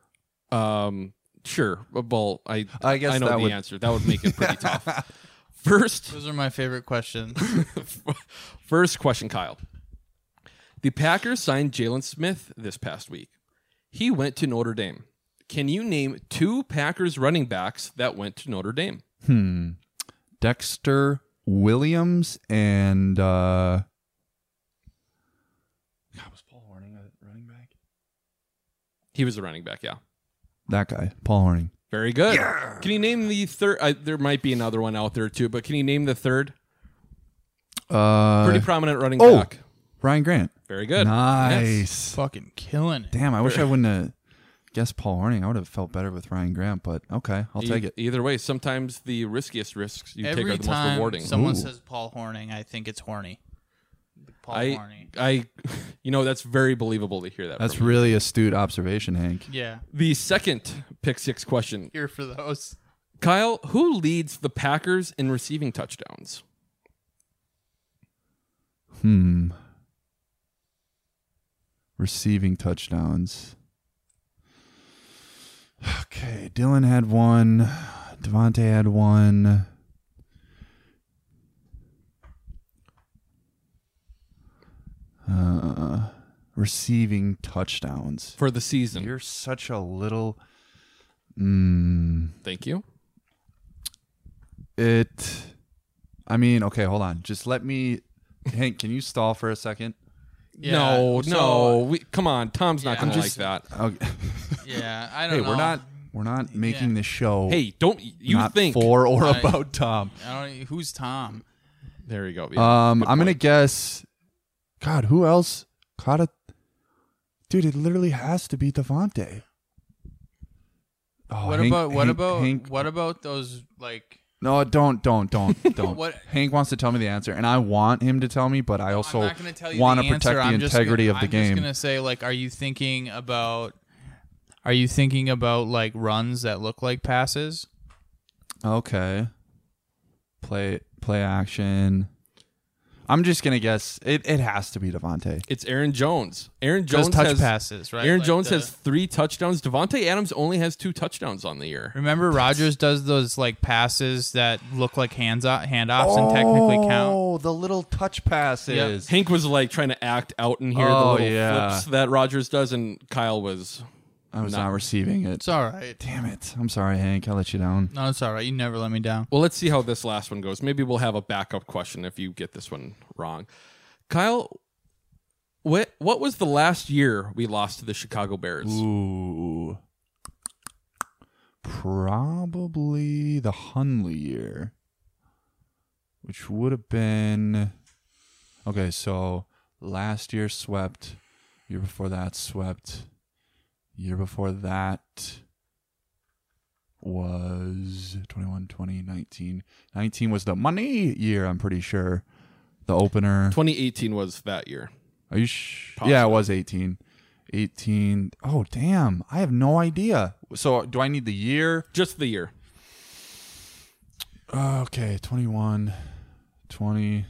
Sure. Well, I guess I know the answer. That would make it pretty tough. Those are my favorite questions. First question, Kyle. The Packers signed Jalen Smith this past week. He went to Notre Dame. Can you name 2 Packers running backs that went to Notre Dame? Dexter Williams and was Paul Hornung a running back? He was a running back, yeah. That guy, Paul Hornung. Very good. Yeah. Can you name the third? There might be another one out there too, but can you name the third? Pretty prominent running back. Ryan Grant. Very good. Nice. Yes. Fucking killing it. Damn, I wish I wouldn't have guess Paul Hornung. I would have felt better with Ryan Grant, but okay, I'll take it. Either way, sometimes the riskiest risks you take are the most Every rewarding. time someone says Paul Hornung, I think it's horny. Paul Hornung. That's very believable to hear that. That's from you. really astute observation, Hank. Yeah. The second pick six question. Here for those. Kyle, who leads the Packers in receiving touchdowns? Receiving touchdowns. Okay, Dylan had one. Devontae had one. Receiving touchdowns for the season. You're such a little. Thank you. Okay, hold on. Just let me. Hank, can you stall for a second? Yeah, no. Come on, Tom's not going to like that. Okay. Yeah, I don't know. Hey, we're not making the show. Hey, don't you not think for or about Tom? I don't. Who's Tom? There you go. Yeah, I'm gonna guess. God, who else caught it? Dude, it literally has to be Devontae. Oh, What about those like? No, don't. What? Hank wants to tell me the answer, and I want him to tell me, but I also I'm not gonna tell you want the to protect answer. the integrity of the game. I'm just gonna say, like, are you thinking about like runs that look like passes? Okay. Play action. I'm just gonna guess it has to be Devontae. It's Aaron Jones. Aaron Jones has passes, right? Aaron Jones has 3 touchdowns. Devontae Adams only has 2 touchdowns on the year. Remember, Rodgers does those like passes that look like handoffs and technically count. Oh, the little touch passes. Yep. Hank was like trying to act out in here. The little flips that Rodgers does, and Kyle was. I was not receiving it. It's all right. Damn it. I'm sorry, Hank. I let you down. No, it's all right. You never let me down. Well, let's see how this last one goes. Maybe we'll have a backup question if you get this one wrong. Kyle, what was the last year we lost to the Chicago Bears? Ooh. Probably the Hundley year, which would have been... Okay, so last year swept. Year before that swept. Year before that was 21, 20, 19. 19 was the money year, I'm pretty sure. The opener. 2018 was that year. Are you Yeah, it was 18. 18. Oh, damn. I have no idea. So do I need the year? Just the year. Okay, 21, 20.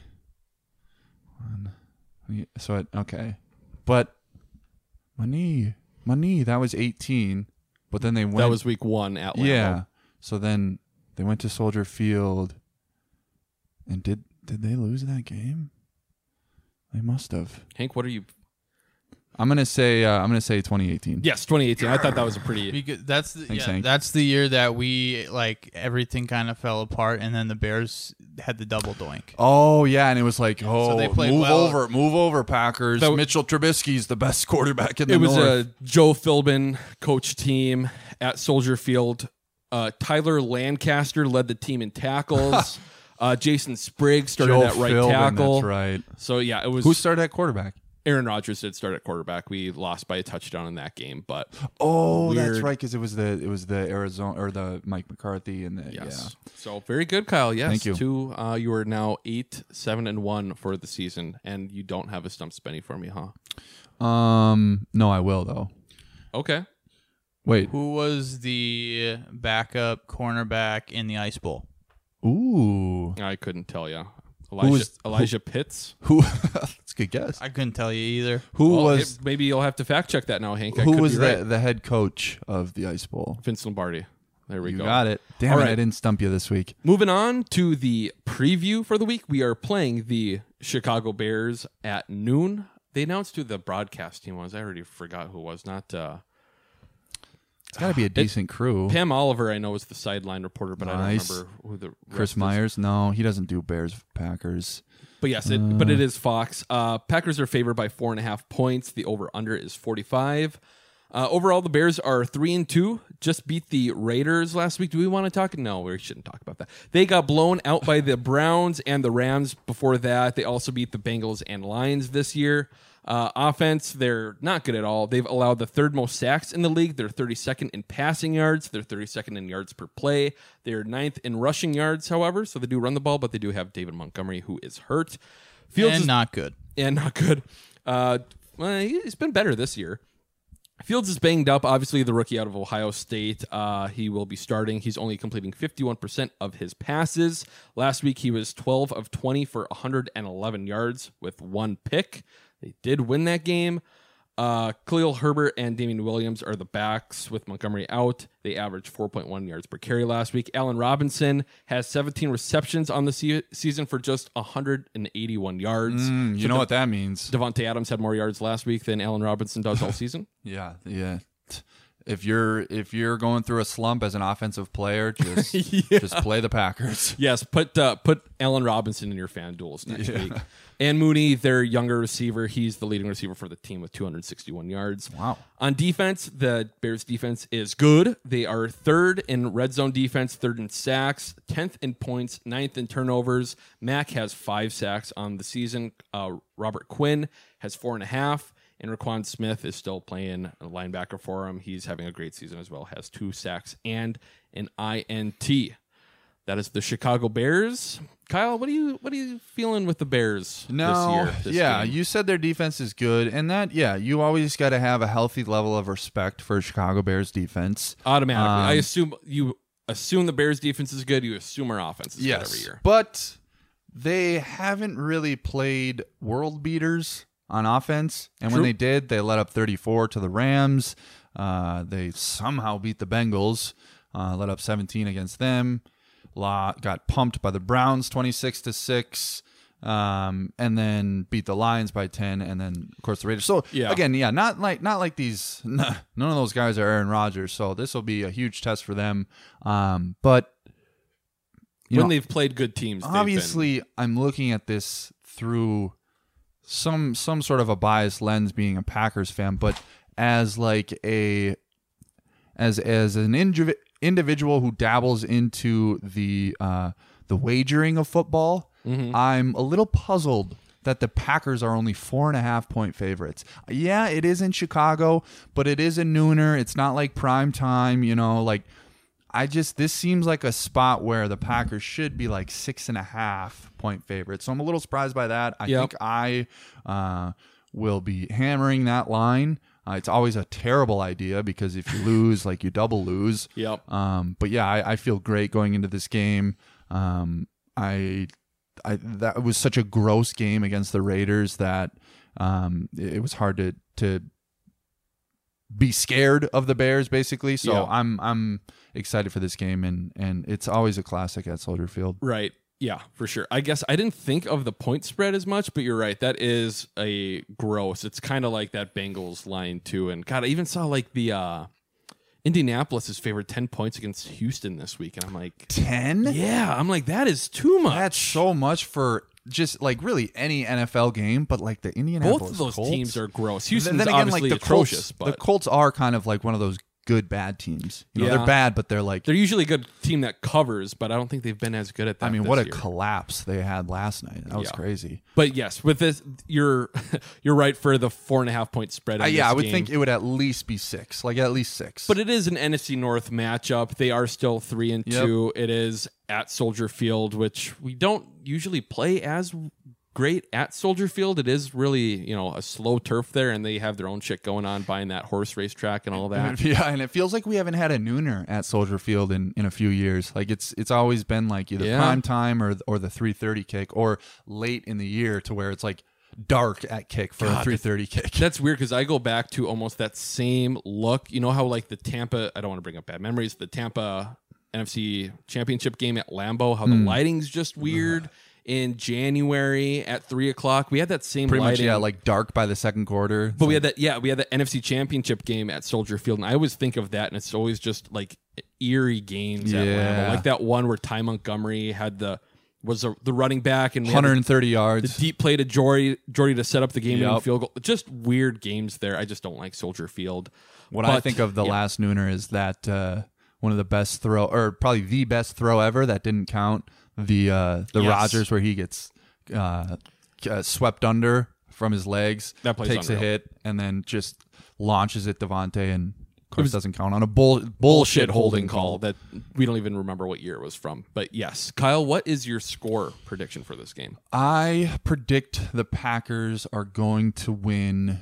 So, okay. But money, that was 18. But then they went. That was week 1 at Lambeau. Yeah. So then they went to Soldier Field. And did they lose that game? They must have. Hank, what are you? I'm gonna say 2018. Yes, 2018. I thought that was a pretty. Because that's the Thanks, Hank. that's the year that we like everything kind of fell apart, and then the Bears had the double doink. Oh yeah, and it was like, So they played move well. over, Packers. Mitchell Trubisky's the best quarterback in the It was North. a Joe Philbin coach team at Soldier Field. Tyler Lancaster led the team in tackles. Jason Spriggs started Joe at right Philbin, tackle. That's right. So yeah, it was. Who started at quarterback? Aaron Rodgers did start at quarterback. We lost by a touchdown in that game, but Oh, weird. that's right, because it was the Arizona or the Mike McCarthy and the Yes. So very good, Kyle. Yes. Thank you. You are now 8-7-1 for the season, and you don't have a stump Spenny for me, huh? No, I will though. Okay. Wait. Who was the backup cornerback in the Ice Bowl? Ooh. I couldn't tell you. was- Elijah Pitts. Who? That's a good guess. I couldn't tell you either. Who Well, was? maybe you'll have to fact check that now, Hank. I Who could was be right. the head coach of the Ice Bowl? Vince Lombardi. There we You go. got it. Damn All it! right. I didn't stump you this week. Moving on to the preview for the week, we are playing the Chicago Bears at noon. They announced who the broadcast team was. I already forgot who it was. Not It's got to be a decent crew. Pam Oliver, I know, is the sideline reporter, but Nice. I don't remember who the Chris rest is. Myers? No, he doesn't do Bears Packers. But yes, but it is Fox. Packers are favored by 4.5 points. The over/under is 45. Overall, the Bears are 3-2. Just beat the Raiders last week. Do we want to talk? No, we shouldn't talk about that. They got blown out by the Browns and the Rams before that. They also beat the Bengals and Lions this year. Offense, they're not good at all. They've allowed the third most sacks in the league. They're 32nd in passing yards. They're 32nd in yards per play. They're 9th in rushing yards, however. So they do run the ball, but they do have David Montgomery, who is hurt. Fields and is not good. And not good. Well, he's been better this year. Fields is banged up. Obviously, the rookie out of Ohio State. He will be starting. He's only completing 51% of his passes. Last week, he was 12 of 20 for 111 yards with 1 pick. They did win that game. Khalil Herbert and Damian Williams are the backs with Montgomery out. They averaged 4.1 yards per carry last week. Allen Robinson has 17 receptions on the season for just 181 yards. You know what that means. Devontae Adams had more yards last week than Allen Robinson does all season. Yeah. If you're going through a slump as an offensive player, just play the Packers. Yes, put Allen Robinson in your fan duels next week. And Mooney, their younger receiver, he's the leading receiver for the team with 261 yards. Wow. On defense, the Bears defense is good. They are 3rd in red zone defense, 3rd in sacks, 10th in points, 9th in turnovers. Mack has 5 sacks on the season. Robert Quinn has 4.5. And Raquan Smith is still playing a linebacker for him. He's having a great season as well. Has 2 sacks and an INT. That is the Chicago Bears. Kyle, what are you feeling with the Bears this year? Game? You said their defense is good, and that you always got to have a healthy level of respect for Chicago Bears defense. Automatically, you assume the Bears defense is good. You assume our offense is good every year. But they haven't really played world beaters on offense, and when they did, they let up 34 to the Rams. They somehow beat the Bengals, let up 17 against them. Got pumped by the Browns 26-6, and then beat the Lions by 10, and then of course the Raiders. So again, not like these. None of those guys are Aaron Rodgers, so this will be a huge test for them. But when they've played good teams, obviously, I'm looking at this through some sort of a biased lens, being a Packers fan, but as like an individual who dabbles into the wagering of football, I'm a little puzzled that the Packers are only 4.5 point favorites. Yeah, it is in Chicago, but it is a nooner. It's not like prime time, this seems like a spot where the Packers should be like 6.5 point favorites. So I'm a little surprised by that. I think I will be hammering that line. It's always a terrible idea because if you lose, you double lose. Yep. But yeah, I feel great going into this game. That was such a gross game against the Raiders that it was hard to be scared of the Bears, basically. So I'm excited for this game, and it's always a classic at Soldier Field. Right. Yeah, for sure. I guess I didn't think of the point spread as much, but you're right. That is a gross. It's kind of like that Bengals line too. And God, I even saw the Indianapolis is favored 10 points against Houston this week, and I'm like 10. Yeah, I'm like that is too much. That's so much for just really any NFL game, but the Indianapolis both of those Colts, teams are gross. Houston's then again, obviously the atrocious, Colts, the Colts are kind of like one of those good bad teams. They're bad, but they're usually a good team that covers, but I don't think they've been as good at that. I mean, what a year. collapse they had last night. That was crazy. But yes, with this, you're right for the 4.5 point spread. I would think it would at least be 6, at least 6. But it is an NFC North matchup. They are still 3-2. It is at Soldier Field, which we don't usually play as great at Soldier Field. It is really, a slow turf there, and they have their own shit going on, buying that horse race track and all that. Yeah, and it feels like we haven't had a nooner at Soldier Field in a few years. It's always been either prime time or the 3:30 kick, or late in the year to where it's dark at kick for a 3:30 kick. That's weird because I go back to almost that same look. You know how the Tampa, I don't want to bring up bad memories, the Tampa NFC Championship game at Lambeau, how the lighting's just weird. In January at 3:00, we had that same pretty lighting. much dark by the second quarter. But we had that NFC Championship game at Soldier Field, and I always think of that, and it's always just eerie games at Lambeau, like that one where Ty Montgomery had the was the running back and 130 yards. The deep play to Jordy to set up the game Yep. and field goal. Just weird games there. I just don't like Soldier Field. What I think of the last nooner is that one of the best throw, or probably the best throw ever that didn't count. The Yes. Rodgers where he gets swept under from his legs, That play's takes unreal. a hit, and then just launches it Devontae, and of course doesn't count on a bullshit holding call. that we don't even remember what year it was from. But yes, Kyle, what is your score prediction for this game? I predict the Packers are going to win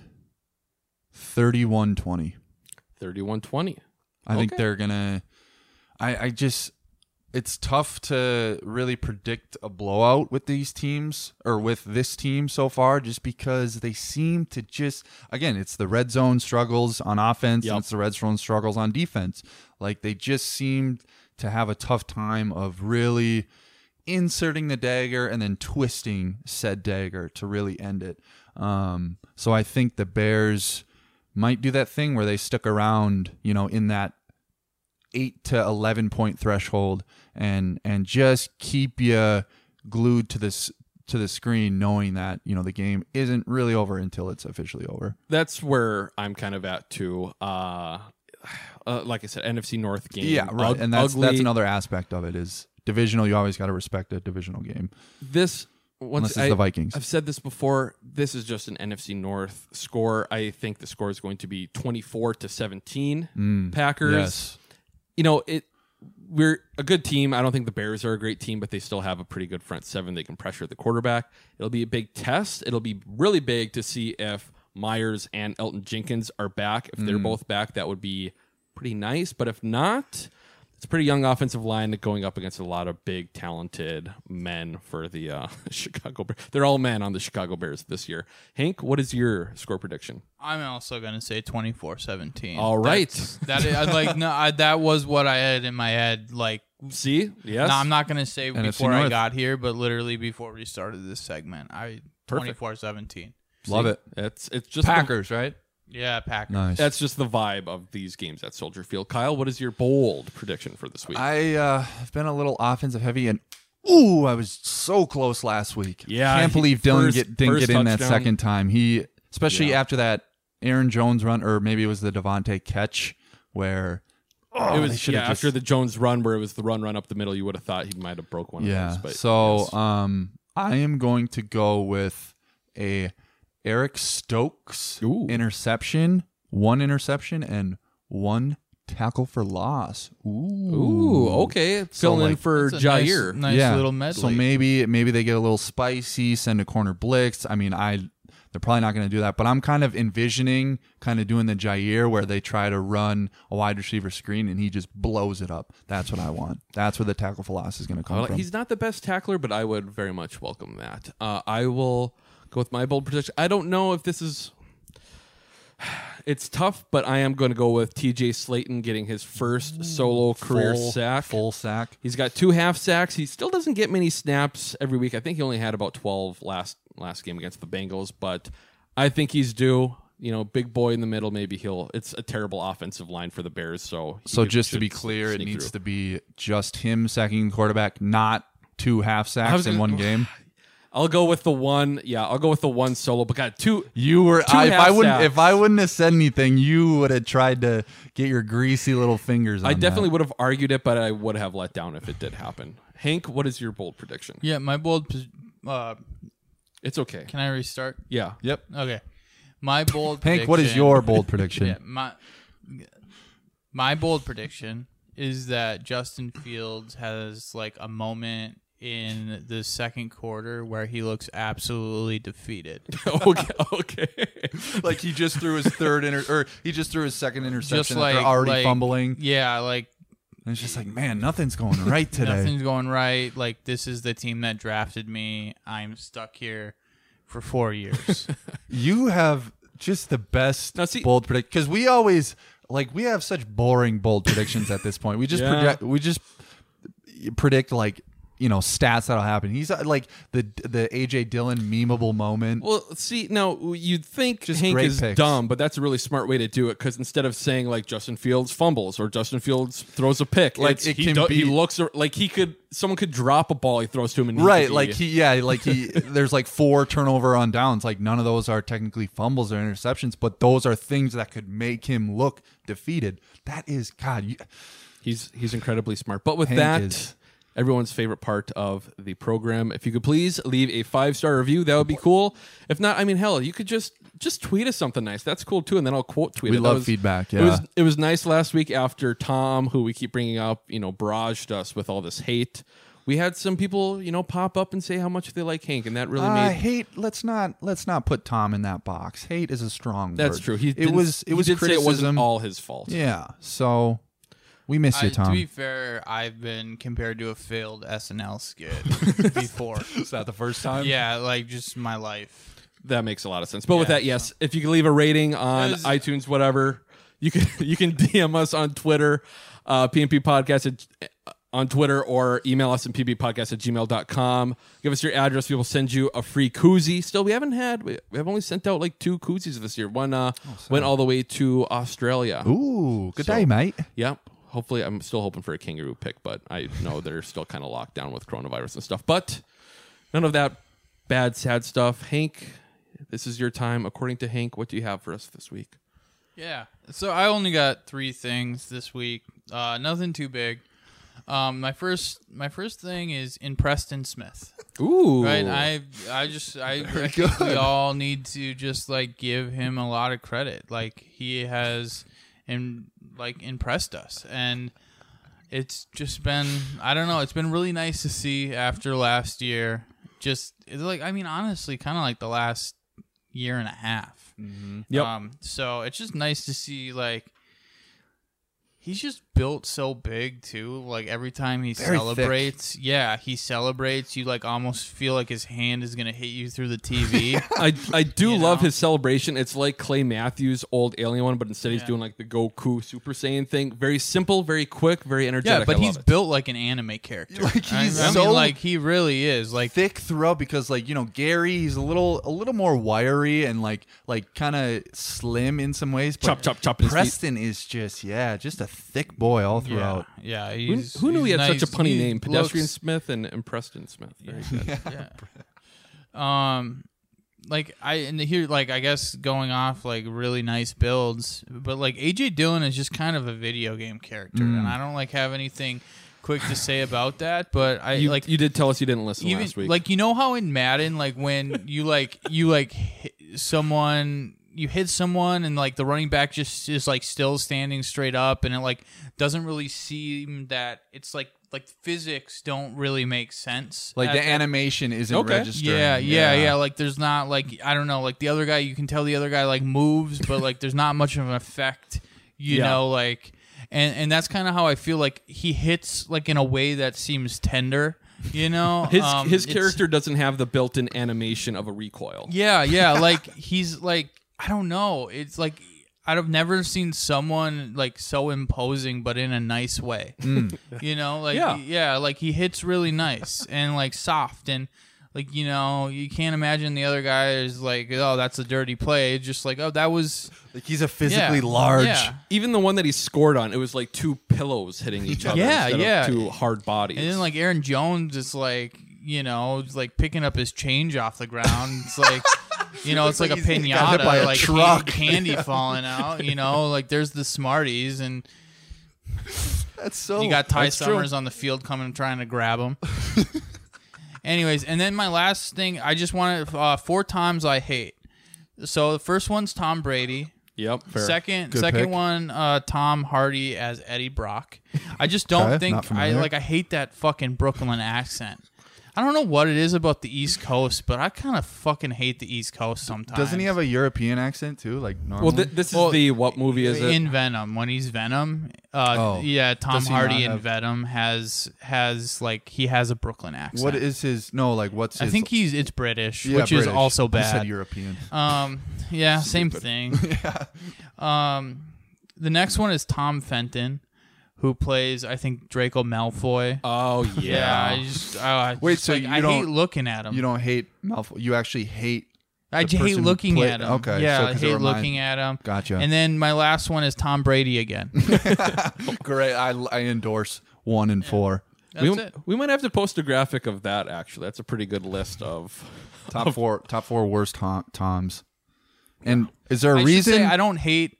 31-20. 31-20. I think they're gonna. I just, it's tough to really predict a blowout with these teams, or with this team so far, just because they seem to just, again, it's the red zone struggles on offense and it's the red zone struggles on defense. Like, they just seem to have a tough time of really inserting the dagger and then twisting said dagger to really end it. So I think the Bears might do that thing where they stick around, in that 8 to 11 point threshold and just keep you glued to the screen, knowing that the game isn't really over until it's officially over. That's where I'm kind of at too. Like I said, NFC North game. Yeah, right. And that's another aspect of it is divisional. You always got to respect a divisional game. Unless it's the Vikings. I've said this before. This is just an NFC North score. I think the score is going to be 24-17 Packers. Yes. We're a good team. I don't think the Bears are a great team, but they still have a pretty good front seven. They can pressure the quarterback. It'll be a big test. It'll be really big to see if Myers and Elton Jenkins are back. If they're both back, that would be pretty nice. But if not, it's a pretty young offensive line going up against a lot of big, talented men for the Chicago Bears. They're all men on the Chicago Bears this year. Hank, what is your score prediction? I'm also going to say 24-17. All right. That was what I had in my head. See? Yes. No, I'm not going to say NFC before North. I got here, but literally before we started this segment. Perfect. 24-17. Love it. It's just Packers, right? Yeah, Packers. Nice. That's just the vibe of these games at Soldier Field. Kyle, what is your bold prediction for this week? I've been a little offensive heavy, and I was so close last week. Yeah, can't believe Dylan didn't get in that touchdown. second time. Especially after that Aaron Jones run, or maybe it was the Devontae catch, where it was after the Jones run, where it was the run up the middle. You would have thought he might have broke one of those. But so I am going to go with a Eric Stokes interception, one interception, and one tackle for loss. Ooh, okay. Filling in for Jair. Nice little medley. So maybe they get a little spicy, send a corner blitz. I mean, they're probably not going to do that, but I'm kind of envisioning doing the Jair where they try to run a wide receiver screen and he just blows it up. That's what I want. That's where the tackle for loss is going to come from. He's not the best tackler, but I would very much welcome that. I will go with my bold prediction. I don't know if this is... It's tough, but I am going to go with TJ Slayton getting his first solo career sack. Full sack. He's got 2 half sacks. He still doesn't get many snaps every week. I think he only had about 12 last game against the Bengals, but I think he's due. Big boy in the middle. Maybe it's a terrible offensive line for the Bears. So just to be clear, it needs to be just him sacking the quarterback, not 2 half sacks in one game. I'll go with the one. Yeah, I'll go with the one solo. But got 2. You were. If I wouldn't have said anything, you would have tried to get your greasy little fingers on I definitely would have argued it, but I would have let down if it did happen. Hank, what is your bold prediction? Yeah, my bold... It's okay. Can I restart? Yeah. Yep. Okay. My bold prediction... Hank, what is your bold prediction? Yeah, my bold prediction is that Justin Fields has a moment in the second quarter where he looks absolutely defeated. Okay. Like he just threw his he just threw his second interception Just after already fumbling. Yeah, and it's just man, nothing's going right today. Nothing's going right. This is the team that drafted me. I'm stuck here for 4 years. You have just the best bold prediction, because we always we have such boring bold predictions at this point. We just predict stats that'll happen. He's like the AJ Dillon memeable moment. Well, see, now you'd think Just Hank great is picks. dumb, but that's a really smart way to do it because instead of saying like Justin Fields fumbles or Justin Fields throws a pick, Like, it's- it he, can do- be- he looks like someone could drop a ball he throws to him and Right, like there's like 4 turnover on downs. Like none of those are technically fumbles or interceptions, but those are things that could make him look defeated. That is God. He's incredibly smart. But with Hank that, is- everyone's favorite part of the program. If you could please leave a 5-star review, that would be cool. If not, I mean, hell, you could just tweet us something nice. That's cool too, and then I'll quote tweet We it. love feedback, yeah. It was nice last week after Tom, who we keep bringing up, barraged us with all this hate. We had some people, pop up and say how much they like Hank, and that really made hate. Let's not put Tom in that box. Hate is a strong That's word. true. It did was say it criticism. wasn't all his fault. Yeah. So we miss you, Tom. To be fair, I've been compared to a failed SNL skit before. Is that the first time? Yeah, like just my life. That makes a lot of sense. But with Yeah, that, yes, if you can leave a rating on iTunes, whatever, you can DM us on Twitter, PNP Podcast on Twitter, or email us at pbpodcast@gmail.com. Give us your address. We will send you a free koozie. Still, we have only sent out like 2 koozies this year. One went all the way to Australia. Ooh, good day, mate. Yep. Hopefully, I'm still hoping for a kangaroo pick, but I know they're still kind of locked down with coronavirus and stuff. But none of that bad, sad stuff. Hank, this is your time. According to Hank, what do you have for us this week? Yeah. So I only got 3 things this week. Nothing too big. My first thing is in Preston Smith. Ooh. Right. I think we all need to just like give him a lot of credit. Like he has impressed us, and it's just been, I don't know, it's been really nice to see after last year. Just it's like, I mean, honestly, kind of like the last year and a half. Mm-hmm. Yep. So it's just nice to see, like, he's just built so big too. Like every time he Very celebrates, he celebrates. You like almost feel like his hand is gonna hit you through the TV. I do love his celebration. It's like Clay Matthews' old Alien one, but instead he's doing like the Goku Super Saiyan thing. Very simple, very quick, very energetic. Yeah, but I love he's it. built like an anime character. Like he's I so mean, like he really is. Like thick throughout because like Gary, he's a little more wiry and like kind of slim in some ways. But chop. Preston is just a thick boy all throughout. Yeah. Who knew he had nice. such a punny He name? Pedestrian looks- Smith and Preston Smith. Very good. Yeah. Like I guess going off like really nice builds, but like AJ Dillon is just kind of a video game character, and I don't like have anything quick to say about that. But You did tell us you didn't listen even last week. like how in Madden, like when you hit someone. You hit someone and like the running back just is like still standing straight up, and it like doesn't really seem that it's like physics don't really make sense. Like at the that- animation isn't registering. Yeah. Like there's not like, I don't know, like the other guy, you can tell the other guy like moves, but like there's not much of an effect, you know, like, and that's kind of how I feel like he hits like in a way that seems tender. You know, his character doesn't have the built-in animation of a recoil. Yeah, like he's like, I don't know. It's like I've never seen someone like so imposing, but in a nice way. You know, like like he hits really nice and like soft, and like you can't imagine the other guy is like, oh, that's a dirty play. It's just like, oh, that was like he's a physically large. Yeah. Even the one that he scored on, it was like 2 pillows hitting each other instead of 2 hard bodies. And then like Aaron Jones is like, like picking up his change off the ground. It's like. It's like a He got hit pinata, by a like truck. candy falling out. Like there's the Smarties, and That's so. you got Ty that's true. Summers on the field coming trying to grab him. Anyways, and then my last thing, I just wanted 4 times I hate. So the first one's Tom Brady. Yep. Fair. Second pick. one, Tom Hardy as Eddie Brock. I just don't Okay, think not familiar. I hate that fucking Brooklyn accent. I don't know what it is about the East Coast, but I kind of fucking hate the East Coast sometimes. Doesn't he have a European accent too? Like normally? Well, this is the what movie is it? In Venom, when he's Venom, Tom Does he Hardy not in have- Venom has like he has a Brooklyn accent. What is his? No, like what's I his? think it's British, Yeah, which is British. also I bad. said European. Same thing. The next one is Tom Fenton, who plays, I think, Draco Malfoy. Oh yeah. Wait, so like, you I don't hate looking at him. You don't hate Malfoy. You actually hate. I the hate person who looking played- at him. Okay, Yeah, so I 'cause it hate remind- looking at him. Gotcha. And then my last one is Tom Brady again. Great. I endorse 1 and 4. We might have to post a graphic of that. Actually, that's a pretty good list of Top four worst Toms. And is there a I should reason? say I don't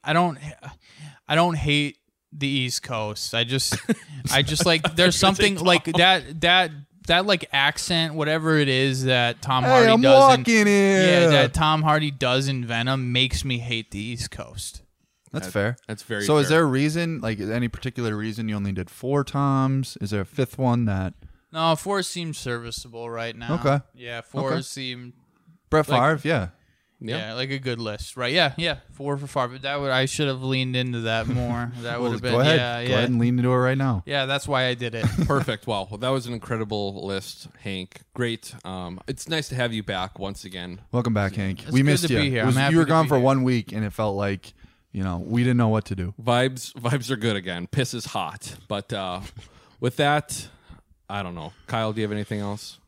hate the East Coast. I just like there's something like that like accent, whatever it is that Tom Hey, Hardy I'm does. walking here. Yeah, that Tom Hardy does in Venom makes me hate the East Coast. That's fair. That's very So fair. is there a reason, like any particular reason you only did 4 Toms? Is there a 5th one that No, 4 seems serviceable right now. Okay. Yeah, 4 Okay. seem Brett like- Favre, yeah. Yeah, like a good list, right? Yeah, 4 for Favre. But I should have leaned into that more. That would have been. Go ahead. Yeah, Go ahead and lean into it right now. Yeah, that's why I did it. Perfect. Well, that was an incredible list, Hank. Great. It's nice to have you back once again. Welcome back, Hank. It's we good missed to you. be here. It was- I'm happy you were to gone be for here. 1 week, and it felt like we didn't know what to do. Vibes are good again. Piss is hot. But with that, I don't know. Kyle, do you have anything else?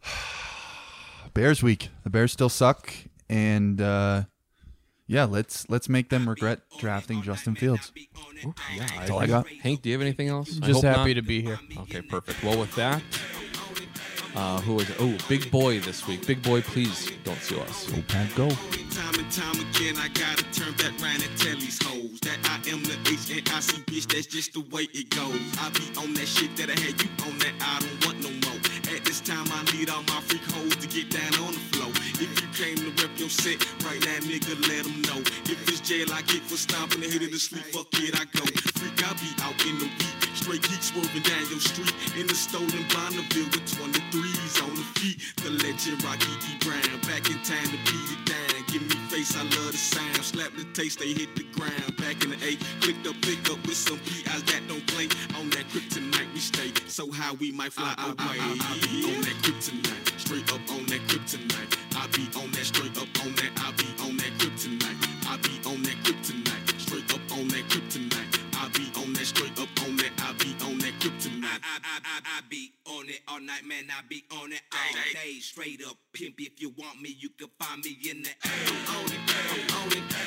Bears week. The Bears still suck, and yeah, let's make them regret drafting Justin Fields. Yeah, That's all I got. Hank, do you have anything else? I Just hope happy not. to be here. Okay, perfect. Well, with that, who is it? Oh, Big Boy this week. Big Boy, please don't sue us. Go Pat, go. Time and time again, I gotta turn back round and tell these hoes that I am the HNIC bitch. That's just the way it goes. I be on that shit that I had you on that. I don't want no more. At this time, I need all my freak hoes to get down on the floor. If you came to rep your set right now, nigga, let them know. If it's jail, I get for stomping the head of the sleep. Fuck it, I go. Freak, I be out in the week. Straight geek swerving down your street in the stolen Bonneville with 23s on the feet. The legend Rocky E. Brown back in time to beat it down. Give me face, I love the sound. Slap the taste, they hit the ground. Back in the A, clicked up, pick up with some PIs that don't play. On that kryptonite we stay, so how we might fly away. I be on that kryptonite, straight up on that kryptonite. I be on that straight up on that. I be on that kryptonite. I be on that kryptonite, straight up on that kryptonite. I be on that straight up on that. I be on that kryptonite. I be on it all night, man. I be on it all day. Straight up pimp. If you want me, you can find me in the A. On it, on it.